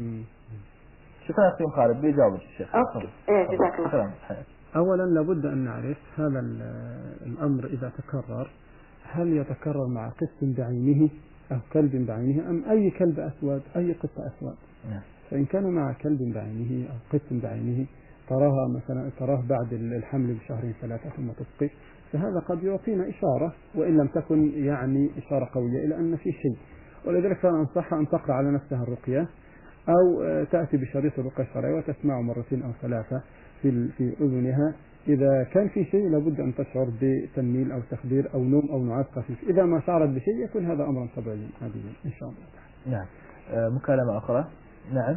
شكرا أخي خالد، بيجاوب الشيخ. أوكي. إيه جزاك الله. شكرا. أولا لابد أن نعرف هذا الأمر إذا تكرر هل يتكرر مع قط بعينه أو كلب بعينه أم أي كلب أسود أي قط أسود. نعم. فإن كان مع كلب بعينه أو قط بعينه تراها مثلا تراه بعد الحمل بشهرين ثلاثة ثم تسقط، فهذا قد يعطينا إشارة وإن لم تكن يعني إشارة قوية إلى أن في شيء. ولذلك أنا أنصحها أن تقرأ على نفسها الرقية أو تأتي بشريط الرقية الشرعية وتسمعه مرتين أو ثلاثة في في أذنها. إذا كان في شيء لابد أن تشعر بتنميل أو تخدير أو نوم أو نعاس خفيف. إذا ما شعرت بشيء يكون هذا أمرا طبيعيا عاديا إن شاء الله. نعم. آه مكالمة أخرى. نعم.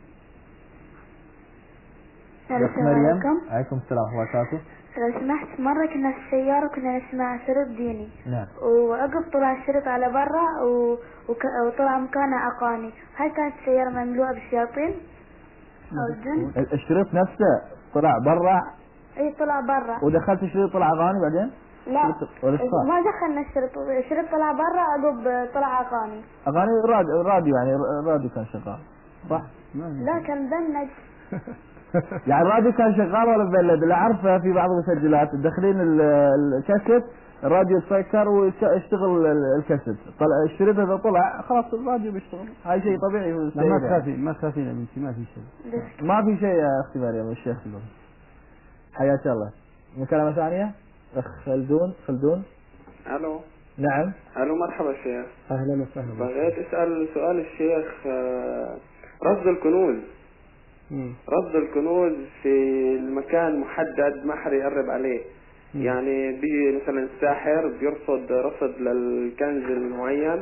السلام عليكم. عليكم السلام ورحمة الله وبركاته. لو سمحت، مرة كنا في السيارة كنا نسمع شريط ديني. نعم. وأقف طلع الشريط على برا و... وك... وطلع مكانه أغاني، هل كانت السيارة مملوءة بالشياطين أو الجن؟ الشريط نفسه طلع برا؟ اي طلع برا. ودخلت الشريط طلع أغاني بعدين؟ لا ما دخلنا الشريط، الشريط طلع برا عقب طلع أغاني. أغاني راديو, راديو يعني الراديو كان شغال صح؟ لا كان بنج. يعني الراديو كان شغال ولا بلد؟ لا أعرف في بعض المسجلات داخلين الكاسيت الراديو تسكر ويشتغل الكاسيت، طلع الشريط إذا طلع خلاص الراديو بيشتغل. هاي شيء طبيعي. لا ما تخافي ما تخافي يا بنتي، ما في شيء. ما في شيء يا أختي مريم. الشيخ حياك الله. مكالمة ثانية. أخ خلدون خلدون ألو. نعم. ألو مرحبا شيخ. أهلا وسهلا. بغيت أسأل سؤال الشيخ، رصد الكنوز. مم. رصد الكنوز في المكان محدد ما حد يقرب عليه. مم. يعني بيجي مثلا الساحر بيرصد رصد للكنز المعين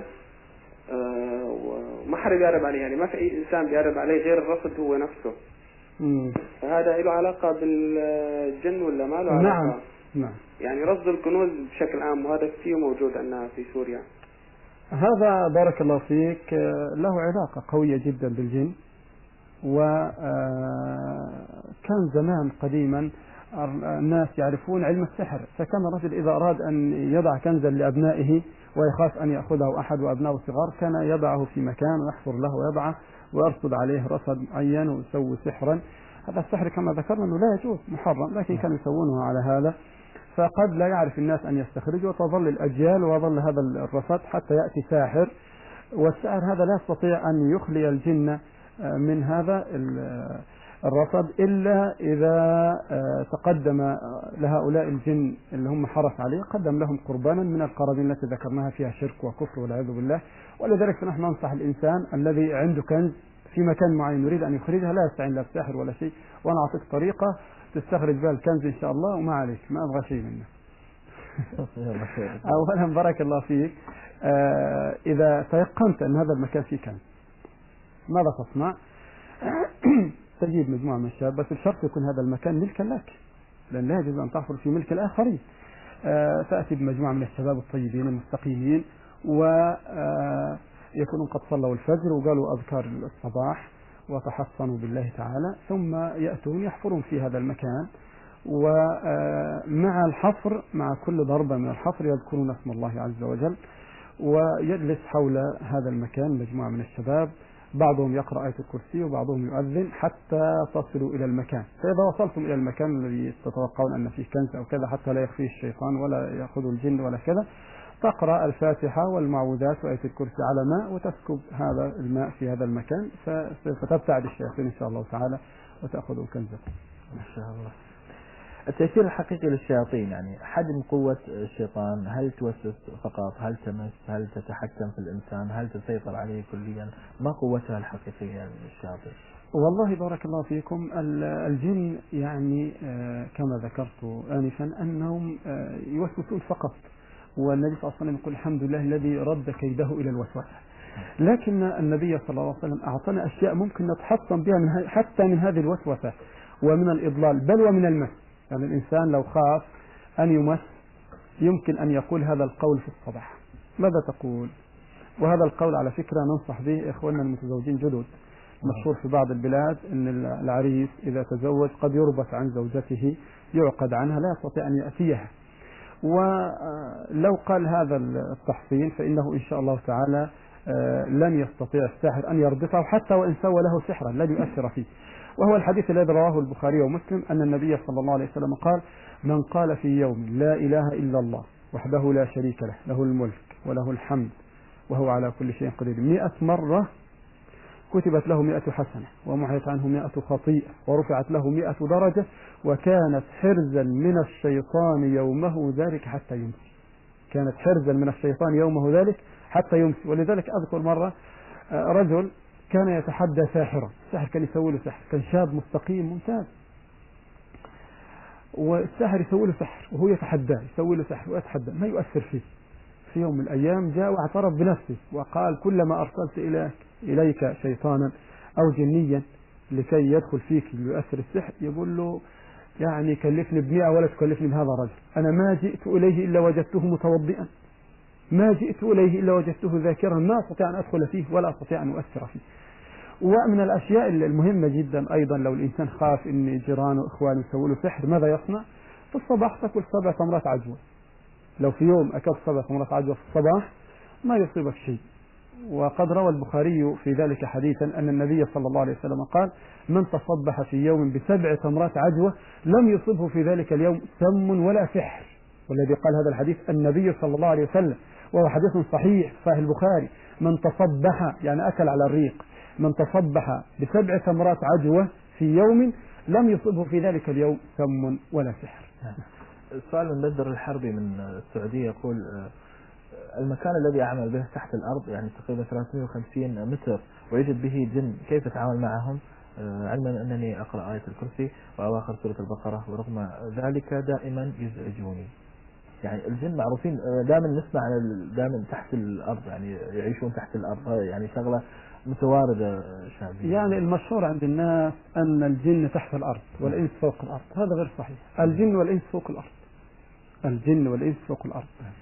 وما حد يقرب عليه، يعني ما في أي إنسان بيقرب عليه غير الرصد هو نفسه. مم. فهذا له علاقة بالجن ولا ما له علاقة؟ نعم نعم. يعني رصد الكنوز بشكل عام، وهذا كثير موجود عندنا في سوريا. هذا بارك الله فيك له علاقة قوية جدا بالجن، وكان زمان قديما الناس يعرفون علم السحر، فكان الرجل إذا أراد أن يضع كنزا لأبنائه ويخاف أن يأخذه أحد وأبنائه صغار كان يضعه في مكان ويحفر له ويضعه ويرصد عليه رصد معين ويسوي سحرا. هذا السحر كما ذكرنا أنه لا يجوز، محرم، لكن كانوا يسوونه على هذا، فقد لا يعرف الناس أن يستخرجوا وتظل الأجيال وظل هذا الرصد حتى يأتي ساحر، والساحر هذا لا يستطيع أن يخلي الجن من هذا الرصد إلا إذا تقدم لهؤلاء الجن اللي هم حرص عليه قدم لهم قربانا من القرابين التي ذكرناها فيها شرك وكفر والعياذ بالله. ولذلك نحن ننصح الإنسان الذي عنده كنز في مكان معين يريد أن يخرجها لا يستعين لا بساحر ولا شيء، وأنا أعطيك طريقة تستخرج بها الكنز إن شاء الله وما عليك، ما أبغى شيء منه. أولا بارك الله فيك، آه إذا تيقنت أن هذا المكان فيه كنز ماذا تصنع؟ تجيب مجموعة من الشباب، بس الشرط يكون هذا المكان ملكا لك، لأن لا يجوز أن تحفر في ملك الآخرين. آه تأتي بمجموعة من الشباب الطيبين المستقيمين ويكونوا قد صلوا الفجر وقالوا أذكار الصباح وتحصنوا بالله تعالى، ثم يأتون يحفرون في هذا المكان، ومع الحفر مع كل ضربة من الحفر يذكرون اسم الله عز وجل، ويجلس حول هذا المكان مجموعة من الشباب، بعضهم يقرأ آية الكرسي وبعضهم يؤذن حتى تصلوا إلى المكان. فإذا وصلتم إلى المكان الذي تتوقعون أن فيه كنز أو كذا حتى لا يخفيه الشيطان ولا يأخذ الجن ولا كذا، تقرأ الفاتحة والمعوذات وآية الكرسي على ماء وتسكب هذا الماء في هذا المكان، فتبتعد الشياطين إن شاء الله تعالى وتأخذوا كنزكم. ما شاء الله. التأثير الحقيقي للشياطين، يعني حجم قوة الشيطان، هل توسوس فقط، هل تمس، هل تتحكم في الإنسان، هل تسيطر عليه كليا، ما قوتها الحقيقية للشياطين؟ والله بارك الله فيكم الجن يعني كما ذكرت آنفا أنهم يوسوسون فقط، والنبي صلى الله عليه وسلم يقول الحمد لله الذي رد كيده إلى الوسوسة، لكن النبي صلى الله عليه وسلم أعطانا أشياء ممكن نتحصن بها من حتى من هذه الوسوسة ومن الإضلال بل ومن المس. يعني الإنسان لو خاف أن يمس يمكن أن يقول هذا القول في الصباح. ماذا تقول؟ وهذا القول على فكرة ننصح به إخواننا المتزوجين جدد، مشهور في بعض البلاد أن العريس إذا تزوج قد يربط عن زوجته، يعقد عنها، لا يستطيع أن يأتيها، ولو قال هذا التحصين فإنه إن شاء الله تعالى لن يستطيع الساحر أن يربطه حتى وإن سوى له سحرا لن يؤثر فيه. وهو الحديث الذي رواه البخاري ومسلم أن النبي صلى الله عليه وسلم قال: من قال في يوم لا إله إلا الله وحده لا شريك له له الملك وله الحمد وهو على كل شيء قدير مئة مرة كتبت له مئة حسنة ومحيت عنه مئة خطيئة ورفعت له مئة درجة وكانت حرزا من الشيطان يومه ذلك حتى يمسي. كانت حرزا من الشيطان يومه ذلك حتى يمسي. ولذلك أذكر مرة رجل كان يتحدى ساحرا، الساحر كان يسوي له سحر، كان شاب مستقيم ممتاز، والساحر يسوي له سحر وهو يتحداه، يسوي له سحر ويتحدى ما يؤثر فيه. في يوم من الأيام جاء واعترف بنفسه وقال: كلما أرسلت إليك, إليك شيطانا أو جنيا لكي يدخل فيك ليؤثر السحر، يقول له: يعني كلفني بمئة ولا تكلفني بهذا الرجل، أنا ما جئت إليه إلا وجدته متوضئا، ما جئت إليه إلا وجدته ذاكرا، ما أستطيع أن أدخل فيه ولا أستطيع أن أؤثر فيه. ومن الأشياء المهمة جدا أيضا لو الإنسان خاف إن جيرانه وإخوانه يسووا له سحر ماذا يصنع؟ في الصباح تأكل سبع تمرات عجوة. لو في يوم أكلت سبع تمرات عجوة في الصباح ما يصيبك شيء. وقد روى البخاري في ذلك حديثا أن النبي صلى الله عليه وسلم قال: من تصبح في يوم بسبع تمرات عجوة لم يصبه في ذلك اليوم سم ولا سحر. والذي قال هذا الحديث النبي صلى الله عليه وسلم، وهو حديث صحيح في صحيح البخاري: من تصبح يعني أكل على الريق، من تصبح بسبع تمرات عجوة في يوم لم يصبه في ذلك اليوم سم ولا سحر. السؤال من بدر الحربي من السعودية يقول المكان الذي أعمل به تحت الأرض يعني تقريبا ثلاثمئة وخمسين متر ويوجد به جن، كيف أتعامل معهم؟ علما أنني أقرأ آية الكرسي وأواخر سورة البقرة ورغم ذلك دائما يزعجوني. يعني الجن معروفين دائما نسمع عن دائما تحت الأرض، يعني يعيشون تحت الأرض، يعني شغلة متواردة شعبية. يعني المشهور عند الناس أن الجن تحت الأرض والإنس فوق الأرض، هذا غير صحيح. الجن والإنس فوق الأرض، الجن والإنس فوق الأرض،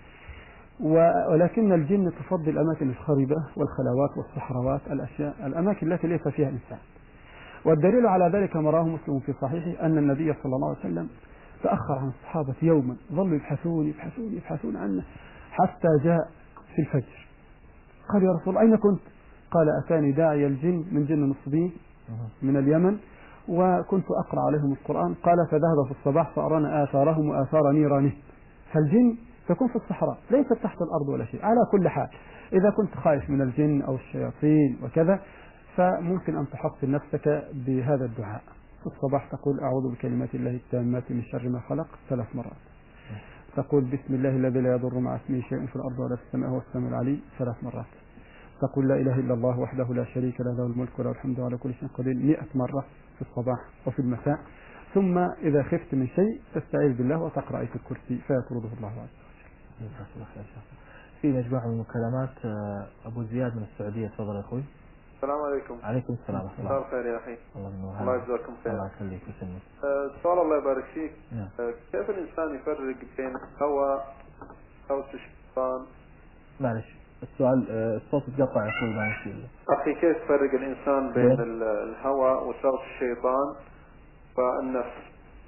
ولكن الجن تفضل الأماكن الخربة والخلوات والصحراوات، الأشياء الأماكن التي ليس فيها إنسان. والدليل على ذلك ما رواه مسلم في صحيحه أن النبي صلى الله عليه وسلم تأخر عن الصحابة يوما، ظلوا يبحثون يبحثون يبحثون عنه حتى جاء في الفجر. قال يا رسول الله أين كنت؟ قال أتاني داعي الجن من جن نصبين من اليمن وكنت أقرأ عليهم القرآن. قال فذهب في الصباح فأرانا آثارهم وآثار نيرانه. فالجن تكون في الصحراء ليست تحت الأرض ولا شيء. على كل حال إذا كنت خايف من الجن أو الشياطين وكذا فممكن أن تحصن نفسك بهذا الدعاء في الصباح، تقول أعوذ بكلمات الله التامات من شر ما خلق ثلاث مرات، تقول بسم الله الذي لا يضر مع اسمه شيء في الأرض ولا في السماء هو السميع العليم ثلاث مرات، تقول لا إله إلا الله وحده لا شريك له له الملك وله الحمد على كل شيء قدير مئة مرة في الصباح وفي المساء. ثم إذا خفت من شيء تستعيذ بالله وتقرأ آية الكرسي فيطرده الله عز وجل. في مجموعة من المكالمات. أبو زياد من السعودية، تفضل يا أخوي. السلام عليكم. عليكم السلام ورحمة الله. مساء الخير يا أخي. الله الله يجزاكم خير. الله يخليك ويسلمك. السؤال الله يبارك فيك. نعم. أه كيف الإنسان يفرق بين الهوى صوت الشيطان؟ معلش السؤال الصوت تقطع يا أخوي معلش. أخي كيف يفرق الإنسان بين الهوى وصوت الشيطان والنفس؟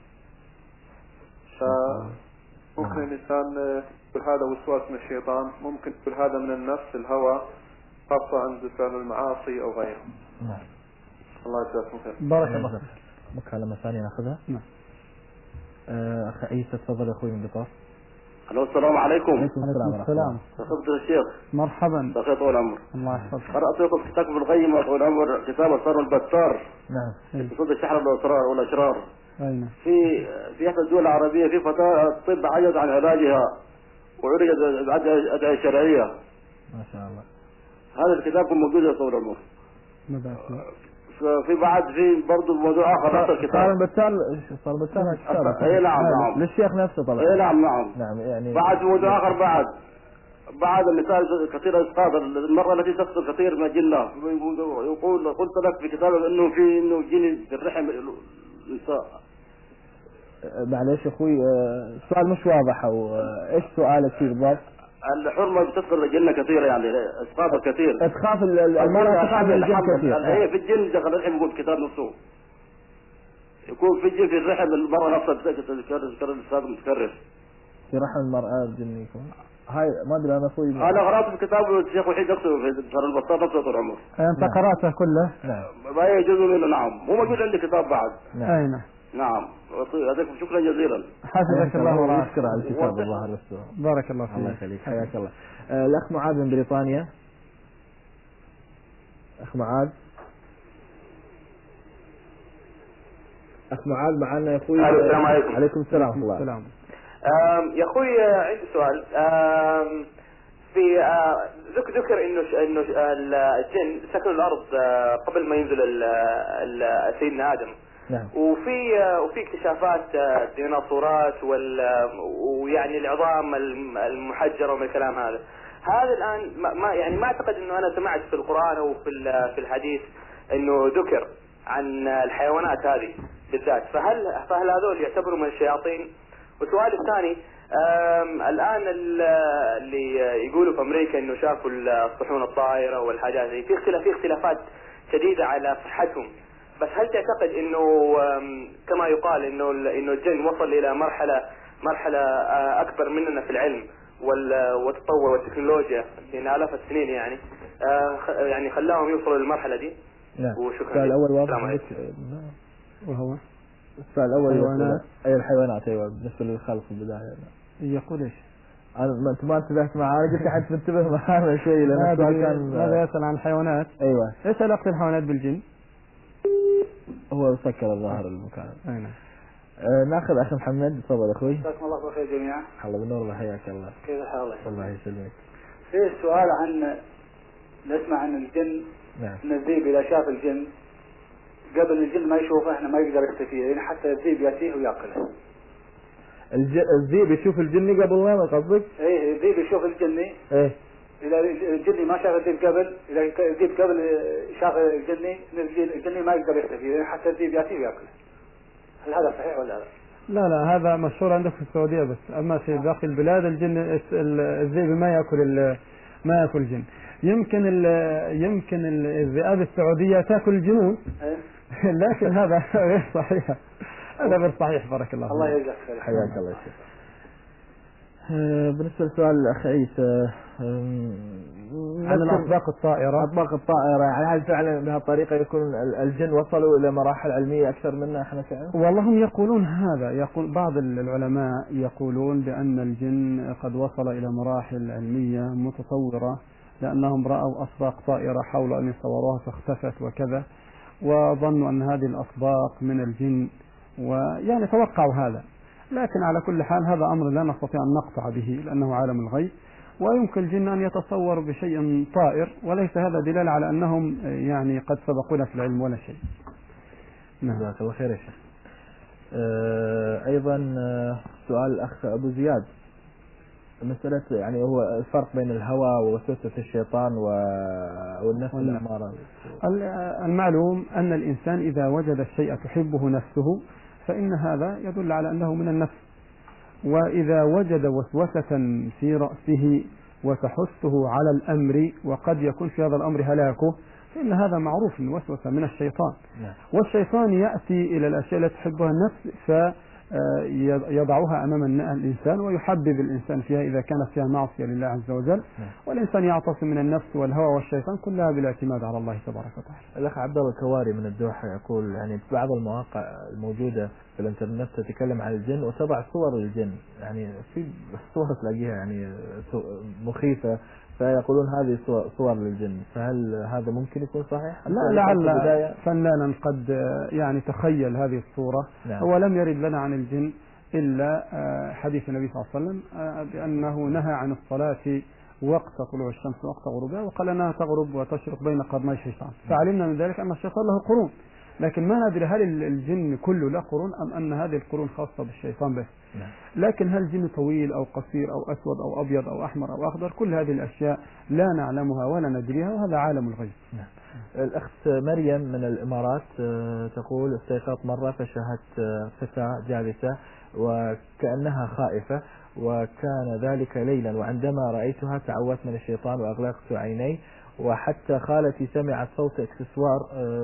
فممكن الإنسان يقول هذا وسواس من الشيطان، ممكن يقول هذا من النفس الهوى، خاصة عند فعل المعاصي أو غيره. نعم. الله يجزاكم خير. بارك الله فيك. مكالمة ثانية ناخذها. نعم. أخ عيسى تفضل يا أخوي من قطاف. الو السلام عليكم. عليكم السلام. السلام. تفضل الشيخ. مرحبا. بخير طول العمر. الله يحفظك. قرأت لكم كتاب ابن القيم طول العمر، كتاب الصار والبتار. نعم. ضد السحر والأسرار والأشرار. أين؟ في في إحدى الدول العربية في فتاة الطب عجز عن علاجها وعرجت أدعية شرعية. ما شاء الله. هذا الكتاب موجود يا طول العمر. في بعد في برضه موضوع آخر نفس الكتاب. صار البتال صار البتال اي نعم نعم. للشيخ نفسه طبعا. اي نعم نعم. نعم يعني. بعد موضوع آخر بعد بعد النساء كثير اسقاط، المرأة التي تسقط كثير من الجنة، يقول قلت لك في كتابك انه في انه جن في الرحم النساء. معلش يا اخوي السؤال مش واضح، او ايش سؤالك فيه بالضبط؟ الحرمة بتسقط الجنة كثيرة، يعني اسقاط كثير. تخاف المرأة تخاف الجن كثير. هي في الجن دخل الرحم، يقول الكتاب نفسه يكون في الجن في الرحم المرأة نفسها تذكر الإسلام متكرر في رحم المرأة الجن يكون. هاي ما ادري انا اخوي. انا قرأت في كتاب الشيخ وحيد يكتب في صار البطار نفسه طول عمره. انت قرأته كله؟ نعم. ما يجوز منه. نعم. مو موجود عندي كتاب بعد. نعم. اين؟ نعم. هذاك شكرا جزيلا. حفظك الله ورعاك. شكرا على الكتاب الظاهر بس. بارك الله فيك. الله يخليك. حياك الله. الأخ معاذ من بريطانيا. أخ معاذ. أخ معاذ معنا يا أخوي. السلام عليكم. عليكم السلام ورحمة الله. السلام. يا أخوي عندي سؤال. في ذكر إنه إنه الجن سكنوا الأرض قبل ما ينزل سيدنا آدم. نعم. وفي وفي اكتشافات الديناصورات وال ويعني العظام المحجرة ومن الكلام هذا. هذا الآن ما يعني ما أعتقد إنه أنا سمعت في القرآن أو في في الحديث إنه ذكر عن الحيوانات هذه بالذات، فهل فهل هذول يعتبروا من الشياطين؟ والسؤال الثاني، الآن اللي يقولوا في أمريكا إنه شافوا الصحون الطائرة والحاجات هذه، في اختلاف في اختلافات شديدة على صحتهم، بس هل تعتقد إنه كما يقال إنه إنه الجن وصل إلى مرحلة مرحلة أكبر مننا في العلم والتطور والتكنولوجيا في آلاف السنين، يعني يعني خلاهم يوصلوا للمرحلة دي؟ نعم. وشكرا. السؤال الأول واضح. وهو السؤال الأول الحيوانات. أي الحيوانات. أيوة بالنسبة للخلق في البداية. يقول إيش؟ أنا ما أنت ما انتبهت معه، أنا قلت حد تنتبه معاه شيء لأن السؤال كان. ماذا يسأل عن الحيوانات؟ أيوة. إيش علاقة الحيوانات بالجن؟ هو سكر الظاهر المكان. أين؟ آه ناخذ أخي محمد، تفضل أخوي. جزاكم الله بالخير جميعا. الله بالنور، حياك الله. كيف حالك؟ الله يسلمك. في سؤال عن نسمع عن الجن. نعم. ان الذئب اذا شاف الجن قبل الجن ما يشوفه احنا ما يقدر يختفي، يعني حتى الذئب ياتيه وياكله. الج... الذئب يشوف الجني قبل ما قصدك؟ ايه الذئب يشوف الجني. ايه. اذا الجني ما شاف الذئب قبل، اذا الذئب قبل شاف الجني الجني ما يقدر يختفي، يعني حتى الذئب ياتيه وياكله. هل هذا صحيح ولا لا؟ لا لا هذا مشهور عندك في السعودية بس، أما في باقي البلاد الجن الذئب ما يأكل ما يأكل الجن. يمكن ال يمكن الذئاب السعودية تأكل الجنون، لكن هذا غير صحيح. هذا غير صحيح. بارك الله. الله يجزاك خير. حياك الله شيخ. بالنسبة لسؤال الأخ عيسى عن الأطباق الطائرة. أطباق الطائرة، يعني هل فعلا بهالطريقة يكون الجن وصلوا إلى مراحل علمية أكثر منا إحنا فعلا؟ والله هم يقولون هذا، يقول بعض العلماء يقولون بأن الجن قد وصل إلى مراحل علمية متطورة، لأنهم رأوا أطباق طائرة حاولوا أن يصوروها فاختفت وكذا، وظنوا أن هذه الأطباق من الجن، ويعني توقعوا هذا. لكن على كل حال هذا أمر لا نستطيع أن نقطع به لأنه عالم الغيب، ويمكن الجن أن يتصور بشيء طائر، وليس هذا دلالة على أنهم يعني قد سبقونا في العلم ولا شيء. نعم. جزاك الله خير يا شيخ. أيضا سؤال الأخ أبو زياد، مسألة يعني هو الفرق بين الهوى ووسوسة الشيطان والنفس الأمارة. المعلوم أن الإنسان إذا وجد الشيء تحبه نفسه فإن هذا يدل على أنه من النفس، وإذا وجد وسوسة في رأسه وتحثه على الأمر وقد يكون في هذا الأمر هلاكه فإن هذا معروف من وسوسة من الشيطان. نعم. والشيطان يأتي إلى الأشياء التي تحبها النفس فيضعها أمام الإنسان ويحبب الإنسان فيها إذا كانت فيها معصية لله عز وجل. نعم. والإنسان يعتصم من النفس والهوى والشيطان كلها بالاعتماد على الله تبارك وتعالى. الأخ عبد الله الكواري من الدوحة يقول يعني بعض المواقع الموجودة في الانترنت تتكلم عن الجن وتضع صور الجن، يعني في صور تلاقيها يعني مخيفة، فيقولون هذه صور للجن، فهل هذا ممكن يكون صحيح؟ لا، لعل فنانا قد يعني تخيل هذه الصورة. نعم. هو لم يرد لنا عن الجن إلا حديث النبي صلى الله عليه وسلم بأنه نهى عن الصلاة وقت طلوع الشمس وقت غروبها، وقال أنها تغرب وتشرق بين قرني الشيطان، فعلمنا من ذلك أن الشيطان له قرون، لكن ما ندري هل الجن كله له قرون أم أن هذه القرون خاصة بالشيطان بس. نعم. لكن هل الجن طويل أو قصير أو أسود أو أبيض أو أحمر أو أخضر، كل هذه الأشياء لا نعلمها ولا ندريها، وهذا عالم الغيب. نعم. الأخت مريم من الإمارات تقول استيقظت مرة فشاهدت فتاة جالسة وكأنها خائفة، وكان ذلك ليلا، وعندما رأيتها تعوذت من الشيطان وأغلقت عيني، وحتى خالتي سمعت صوت اكسسوار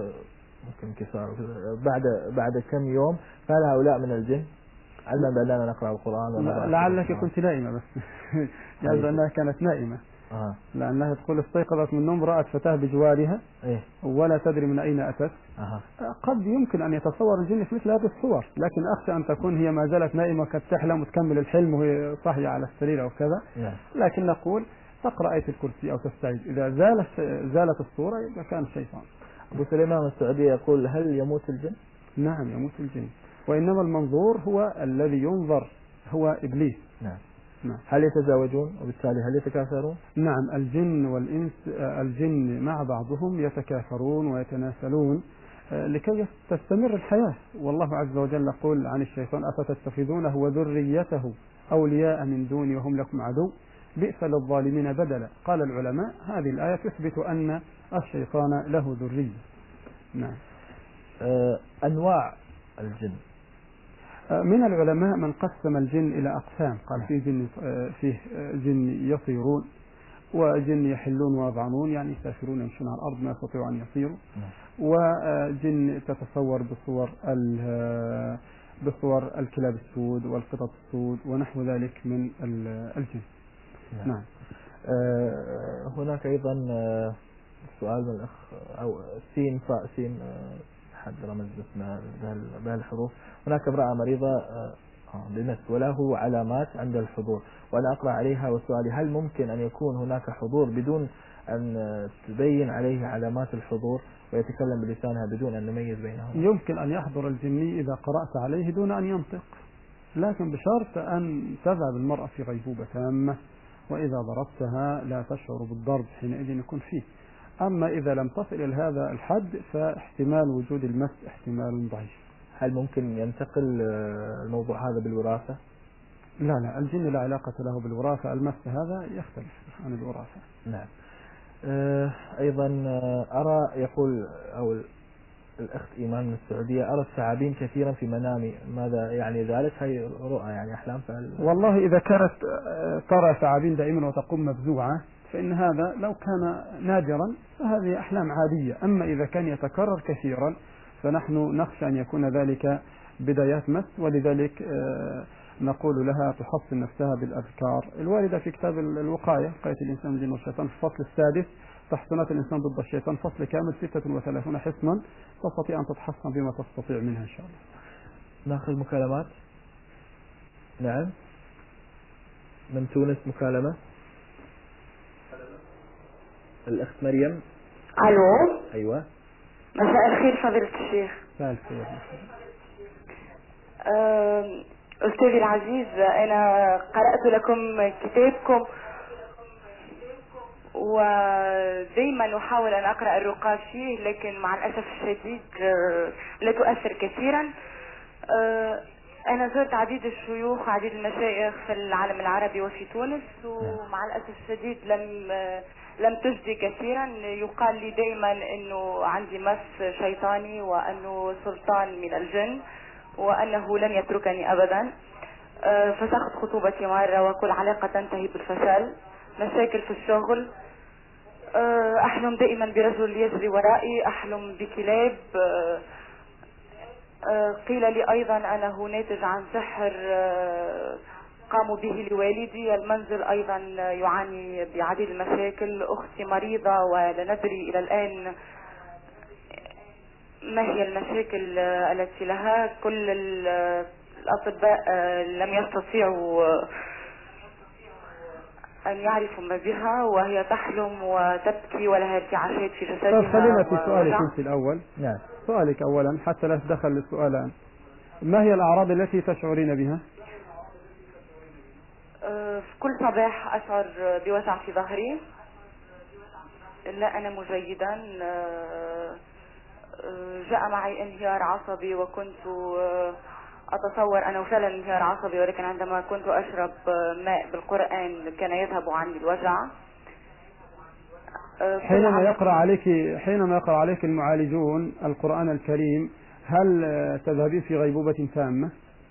ممكن كسار بعد بعد كم يوم، فهل هؤلاء من الجن؟ علما بأننا نقرأ القرآن. لعلك كنت نائمة بس يعني أنها كانت نائمة. آه. لأنها تقول استيقظت من النوم رأت فتاة بجوارها. إيه؟ ولا تدري من أين أتت. آه. قد يمكن أن يتصور الجن في مثل هذه الصور، لكن أخشى أن تكون هي ما زالت نائمة قد تحلم وتكمل الحلم وهي صاحية على السرير أو كذا. نعم. لكن نقول تقرأ آية الكرسي أو تستعيذ، إذا زالت زالت الصورة يبقى كان الشيطان. أبو سليمان من السعودية يقول هل يموت الجن؟ نعم يموت الجن، وإنما المنظور هو الذي ينظر هو إبليس. نعم. نعم. هل يتزاوجون وبالتالي هل يتكاثرون؟ نعم، الجن والإنس الجن مع بعضهم يتكاثرون ويتناسلون لكي تستمر الحياة، والله عز وجل يقول عن الشيطان أفتتخذونه وذريته أولياء من دوني وهم لكم عدو بئس للظالمين بدلا. قال العلماء هذه الآية تثبت أن الشيطان له ذرية. نعم. آه أنواع الجن، من العلماء من قسم الجن إلى أقسام، قال فيه جن فيه جن يطيرون، وجن يحلون ويضعنون يعني يسافرون يمشون على الأرض ما يستطيعوا أن يطيروا، وجن تتصور بصور بصور الكلاب السود والقطط السود ونحو ذلك من الجن. نعم. نعم. آه هناك أيضا سؤال من الأخ أو سين فاء سين حد رمز باسمها بهالحروف. هناك امرأة مريضة لمس وله علامات عند الحضور، وأنا أقرأ عليها وسؤالي هل ممكن أن يكون هناك حضور بدون أن تبين عليه علامات الحضور ويتكلم بلسانها بدون أن نميز بينهم؟ يمكن أن يحضر الجني إذا قرأت عليه دون أن ينطق، لكن بشرط أن تذهب المرأة في غيبوبة تامة، وإذا ضربتها لا تشعر بالضرب حينئذ يكون فيه. أما إذا لم تصل إلى هذا الحد فاحتمال وجود المس احتمال ضعيف. هل ممكن ينتقل الموضوع هذا بالوراثة؟ لا لا، الجن لا علاقة له بالوراثة، المس هذا يختلف عن الوراثة. نعم. أيضا أرى يقول أو الأخت إيمان من السعودية أرى الثعابين كثيرا في منامي، ماذا يعني ذلك؟ هي رؤى يعني أحلام؟ فعل... والله إذا كانت ترى ثعابين دائما وتقوم مفزوعة فإن هذا لو كان نادرا فهذه أحلام عادية، أما إذا كان يتكرر كثيرا فنحن نخشى أن يكون ذلك بدايات مس، ولذلك نقول لها تحصن نفسها بالأذكار الواردة في كتاب الوقاية وقاية الإنسان من الجن والشيطان في الفصل السادس، تحصينات الإنسان ضد الشيطان، فصل كامل ستة وثلاثون حصنا، تستطيع أن تتحصن بما تستطيع منها إن شاء الله. ناخذ مكالمات. نعم، من تونس مكالمة. الأخت مريم. ألو. أيوة. مساء الخير فضيلة الشيخ. مساء الخير. أستاذي العزيز، أنا قرأت لكم كتابكم ودائما أحاول أن أقرأ الرقى فيه، لكن مع الأسف الشديد لا تؤثر كثيرا. أنا زرت عديد الشيوخ وعديد المشايخ في العالم العربي وفي تونس، ومع الأسف الشديد لم لم تجدي كثيرا. يقال لي دائما أنه عندي مس شيطاني وأنه سلطان من الجن وأنه لن يتركني أبدا. فسخت خطوبتي مرة وكل علاقة تنتهي بالفشل، مشاكل في الشغل، أحلم دائما برجل يجري ورائي، أحلم بكلاب. قيل لي أيضا أنه ناتج عن سحر قاموا به لوالدي. المنزل أيضا يعاني بعديد المشاكل، أختي مريضة ولا ندري إلى الآن ما هي المشاكل التي لها. كل الأطباء لم يستطيعوا أن يعرفوا ما بها، وهي تحلم وتبكي ولها ارتعاشات في جسدها. طيب خلينا في سؤالك أنت الأول. نعم. سؤالك أولا حتى لا تدخل للسؤالان. ما هي الأعراض التي تشعرين بها؟ في كل صباح أشعر بوجع في ظهري، لا أنام جيدا، جاء معي انهيار عصبي وكنت أتصور أنه فعلا انهيار عصبي، ولكن عندما كنت أشرب ماء بالقرآن كان يذهب عني الوجع. حينما يقرأ عليك حينما يقرأ عليك المعالجون القرآن الكريم هل تذهبين في غيبوبة تامة؟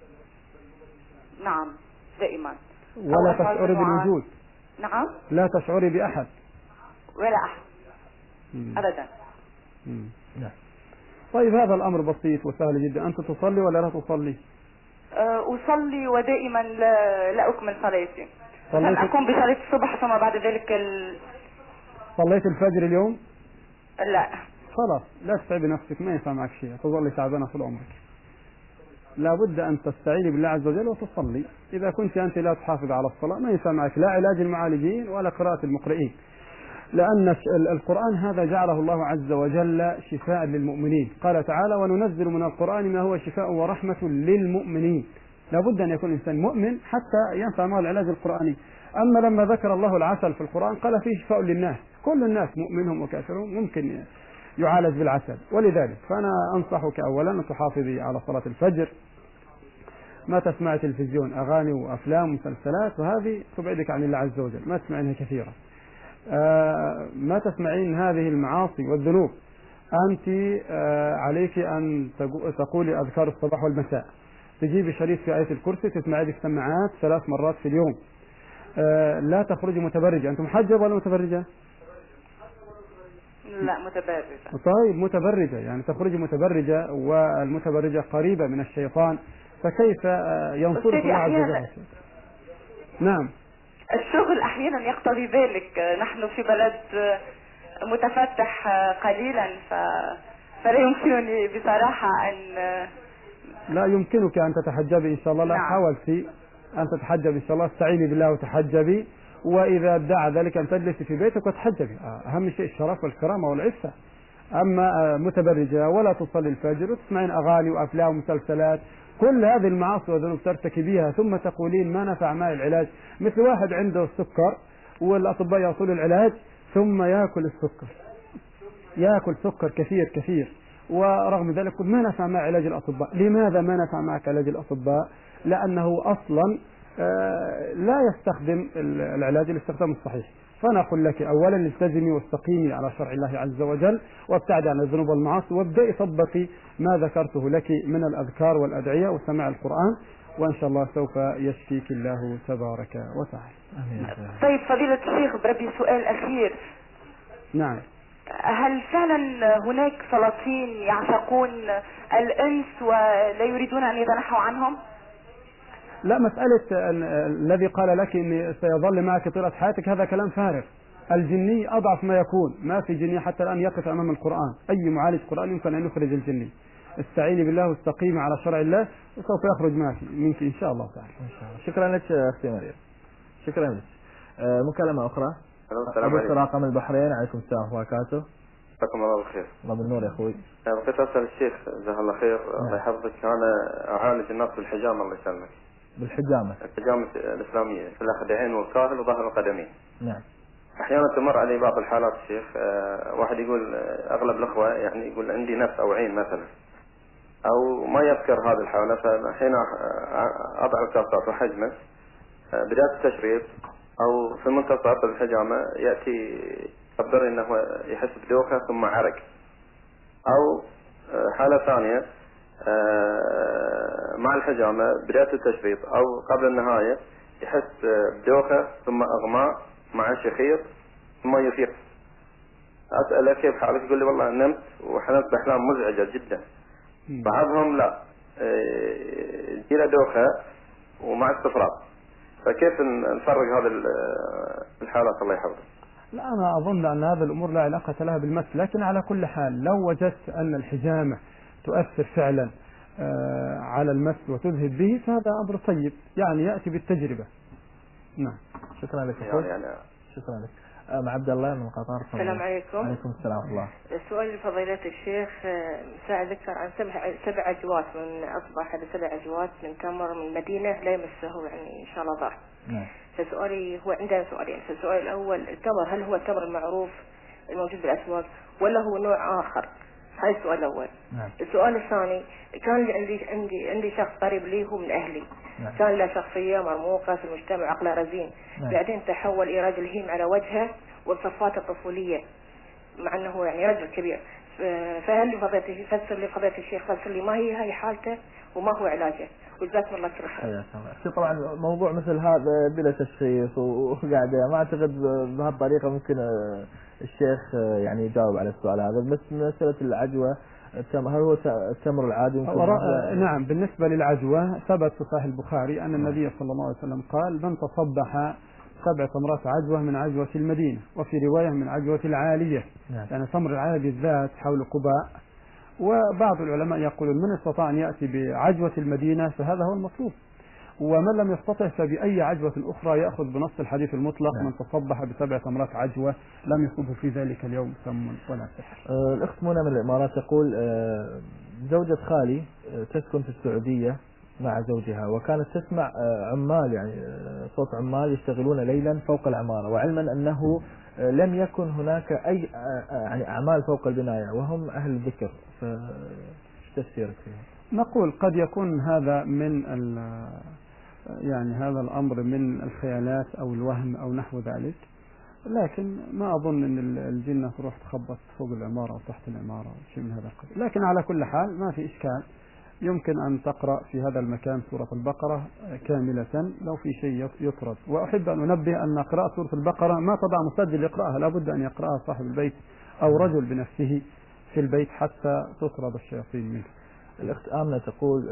نعم دائما. ولا تشعري بالوجود؟ نعم. لا تشعري بأحد؟ ولا أحد مم. أبدا. نعم. طيب هذا الأمر بسيط وسهل جدا. أنت تصلي ولا لا تصلي؟ أه أصلي ودائما لا, لا أكمل صلاتي. لن أقوم بصلاة الصبح ثم بعد ذلك ال... صليت الفجر اليوم؟ لا. خلاص لا تتعبي نفسك، ما ينفع معك شيء، تظلي تعبانة طول عمرك. لابد أن تستعيني بالله عز وجل وتصلي. إذا كنت أنت لا تحافظ على الصلاة ما ينفع معك لا علاج المعالجين ولا قراءة المقرئين، لأن القرآن هذا جعله الله عز وجل شفاء للمؤمنين. قال تعالى: وننزل من القرآن ما هو شفاء ورحمة للمؤمنين. لابد أن يكون الإنسان مؤمن حتى ينفع معه العلاج القرآني. أما لما ذكر الله العسل في القرآن قال فيه شفاء للناس، كل الناس مؤمنهم وكافرهم ممكن يعالج بالعسل. ولذلك فأنا أنصحك أولا أن تحافظي على صلاة الفجر، ما تسمع تلفزيون أغاني وأفلام ومسلسلات، وهذه تبعدك عن الله عز وجل، ما تسمعينها كثيرا. آه ما تسمعين هذه المعاصي والذنوب. أنت آه عليك أن تقولي أذكار الصباح والمساء، تجيبي شريط في آية الكرسي تسمعي في السماعات ثلاث مرات في اليوم. آه لا تخرجي متبرجة. أنت محجبة ولا متبرجة؟ لا متبرجة. طيب متبرجة، يعني تخرجي متبرجة، والمتبرجة قريبة من الشيطان، فكيف ينصرك الله عز وجل؟ نعم. الشغل أحيانا يقتضي ذلك، نحن في بلد متفتح قليلا، ف... فلا يمكنني بصراحة أن لا يمكنك أن تتحجبي إن شاء الله. لا نعم. حاولتي أن تتحجبي إن شاء الله استعيني بالله وتحجبي، وإذا دعا ذلك أن تجلسي في بيتك وتحجبي. أهم شيء الشرف والكرامة والعفة. أما متبرجة ولا تصلي الفجر وتسمعين أغاني وأفلام ومسلسلات، كل هذه المعاصي والذنوب ترتكبيها ثم تقولين ما نفع معي العلاج. مثل واحد عنده السكر والأطباء يعطون العلاج ثم يأكل السكر، يأكل سكر كثير كثير، ورغم ذلك ما نفع مع علاج الأطباء. لماذا ما نفع معك علاج الأطباء؟ لأنه أصلا لا يستخدم العلاج الاستخدام الصحيح. فأنا أقول لك أولا التزمي واستقيمي على شرع الله عز وجل، وابتعدي عن الذنوب والمعاصي، وابدأي طبقي ما ذكرته لك من الأذكار والأدعية وسماع القرآن، وإن شاء الله سوف يشفيك الله تبارك وتعالى. طيب فضيلة الشيخ بربي سؤال أخير. نعم. هل فعلا هناك سلاطين يعشقون الإنس ولا يريدون أن يتنحوا عنهم؟ لا، مسألة الذي قال لك إن سيظل معك طيلة حياتك هذا كلام فارغ. الجني أضعف ما يكون، ما في جني حتى الآن يقف أمام القرآن. أي معالج قرآن يمكن أن يخرج الجني. استعيني بالله واستقيمي على شرع الله وسوف يخرج معك منك إن شاء الله تعالى. إن شاء الله. شكرا لك أختي مريم. شكرا لك. آه مكالمة أخرى. السلام عليكم. رقم البحرين. عليكم السلام ورحمة الله وبركاته. جزاكم الله بالخير. الله بالنور يا أخوي. بغيت أسأل الشيخ جزاه الله خير الله يحفظك. أنا أعالج الناس بالحجامة الله يسلمك. بالحجامة. الحجامة الإسلامية في الأخدعين والكاهل وظهر القدمين. نعم. أحيانا تمر علي بعض الحالات الشيخ، أه واحد يقول أغلب الأخوة يعني يقول عندي نفس أو عين مثلا، أو ما يذكر هذه الحالة، فحين أضع الكاسات وحجمه بداية التشريط أو في منتصف الحجامة يأتي يخبر أنه يحس بدوخة ثم عرق، أو حالة ثانية مع الحجامة بداية التشريط أو قبل النهاية يحس بدوخة ثم أغماء مع شخير ثم يفيق. أسأله كيف حالك؟ يقول لي والله نمت وحلمت بأحلام مزعجة جدا. بعضهم لا يجيله دوخة ومع استفراغ. فكيف نفرق هذه الحالات الله يحفظك؟ لا، أنا أظن أن هذه الأمور لا علاقة لها بالمس، لكن على كل حال لو وجدت أن الحجامة تؤثر فعلا على المس وتذهب به فهذا أمر طيب، يعني يأتي بالتجربة. نعم. شكرا لك. يعني يعني شكرا لك. أم عبد الله من قطر. السلام عليكم. عليكم السلام ورحمة الله. السؤال لفضيلة الشيخ، ساعة ذكر عن سبع سبع عجوات من أصبح هذا سبع عجوات من تمر من مدينة لا يمسه يعني إن شاء الله ضر. نعم. فسؤالي هو عندنا سؤالين. فالسؤال الأول التمر هل هو التمر المعروف الموجود بالأسواق ولا هو نوع آخر؟ هذا السؤال الأول. نعم. السؤال الثاني، كان عندي عندي عندي شخص قريب لي هو من أهلي. نعم. كان له شخصية مرموقة في المجتمع عقله رزين. نعم. بعدين تحول إلى رجل هيم على وجهه والصفات الطفولية مع أنه يعني رجل كبير. فهل فضيلة الشيخ فسر لي فضيلة الشيخ فسر لي ما هي هاي حالته وما هو علاجه؟ وجزاكم الله كل خير. طبعا موضوع مثل هذا بلا تشخيص وقاعدة ما أعتقد بهالطريقة ممكن الشيخ يعني يجاوب على السؤال هذا. بس مسألة العجوة هل هو التمر العادي؟ نعم. بالنسبة للعجوة ثبت في صحيح البخاري أن النبي صلى الله عليه وسلم قال من تصبح سبع تمرات عجوة من عجوة المدينة، وفي رواية من عجوة العالية. نعم. يعني تمر العالية بالذات حول قباء. وبعض العلماء يقولون من استطاع أن يأتي بعجوة المدينة فهذا هو المطلوب، ومن لم يستطع فبأي عجوة أخرى يأخذ بنص الحديث المطلق. نعم. من تصبح بسبع تمرات عجوة لم يصبه في ذلك اليوم سم ولا سحر. أه الأخت منى من الإمارات تقول أه زوجة خالي تسكن في السعودية مع زوجها، وكانت تسمع عمال يعني صوت عمال يشتغلون ليلا فوق العمارة، وعلما أنه لم يكن هناك أي يعني أعمال فوق البناية وهم أهل الذكر، فايش تفسيرك فيها؟ نقول قد يكون هذا من يعني هذا الأمر من الخيالات أو الوهم أو نحو ذلك، لكن ما أظن أن الجنة تروح تخبط فوق العمارة أو تحت العمارة أو شيء من هذا القبيل. لكن على كل حال ما في إشكال، يمكن أن تقرأ في هذا المكان سورة البقرة كاملة لو في شيء يطرد. وأحب أن أنبه أن قراءة سورة البقرة ما تضع مسجل يقرأها، لابد أن يقرأها صاحب البيت أو رجل بنفسه في البيت حتى تطرد الشياطين منه. الأخت آمنة تقول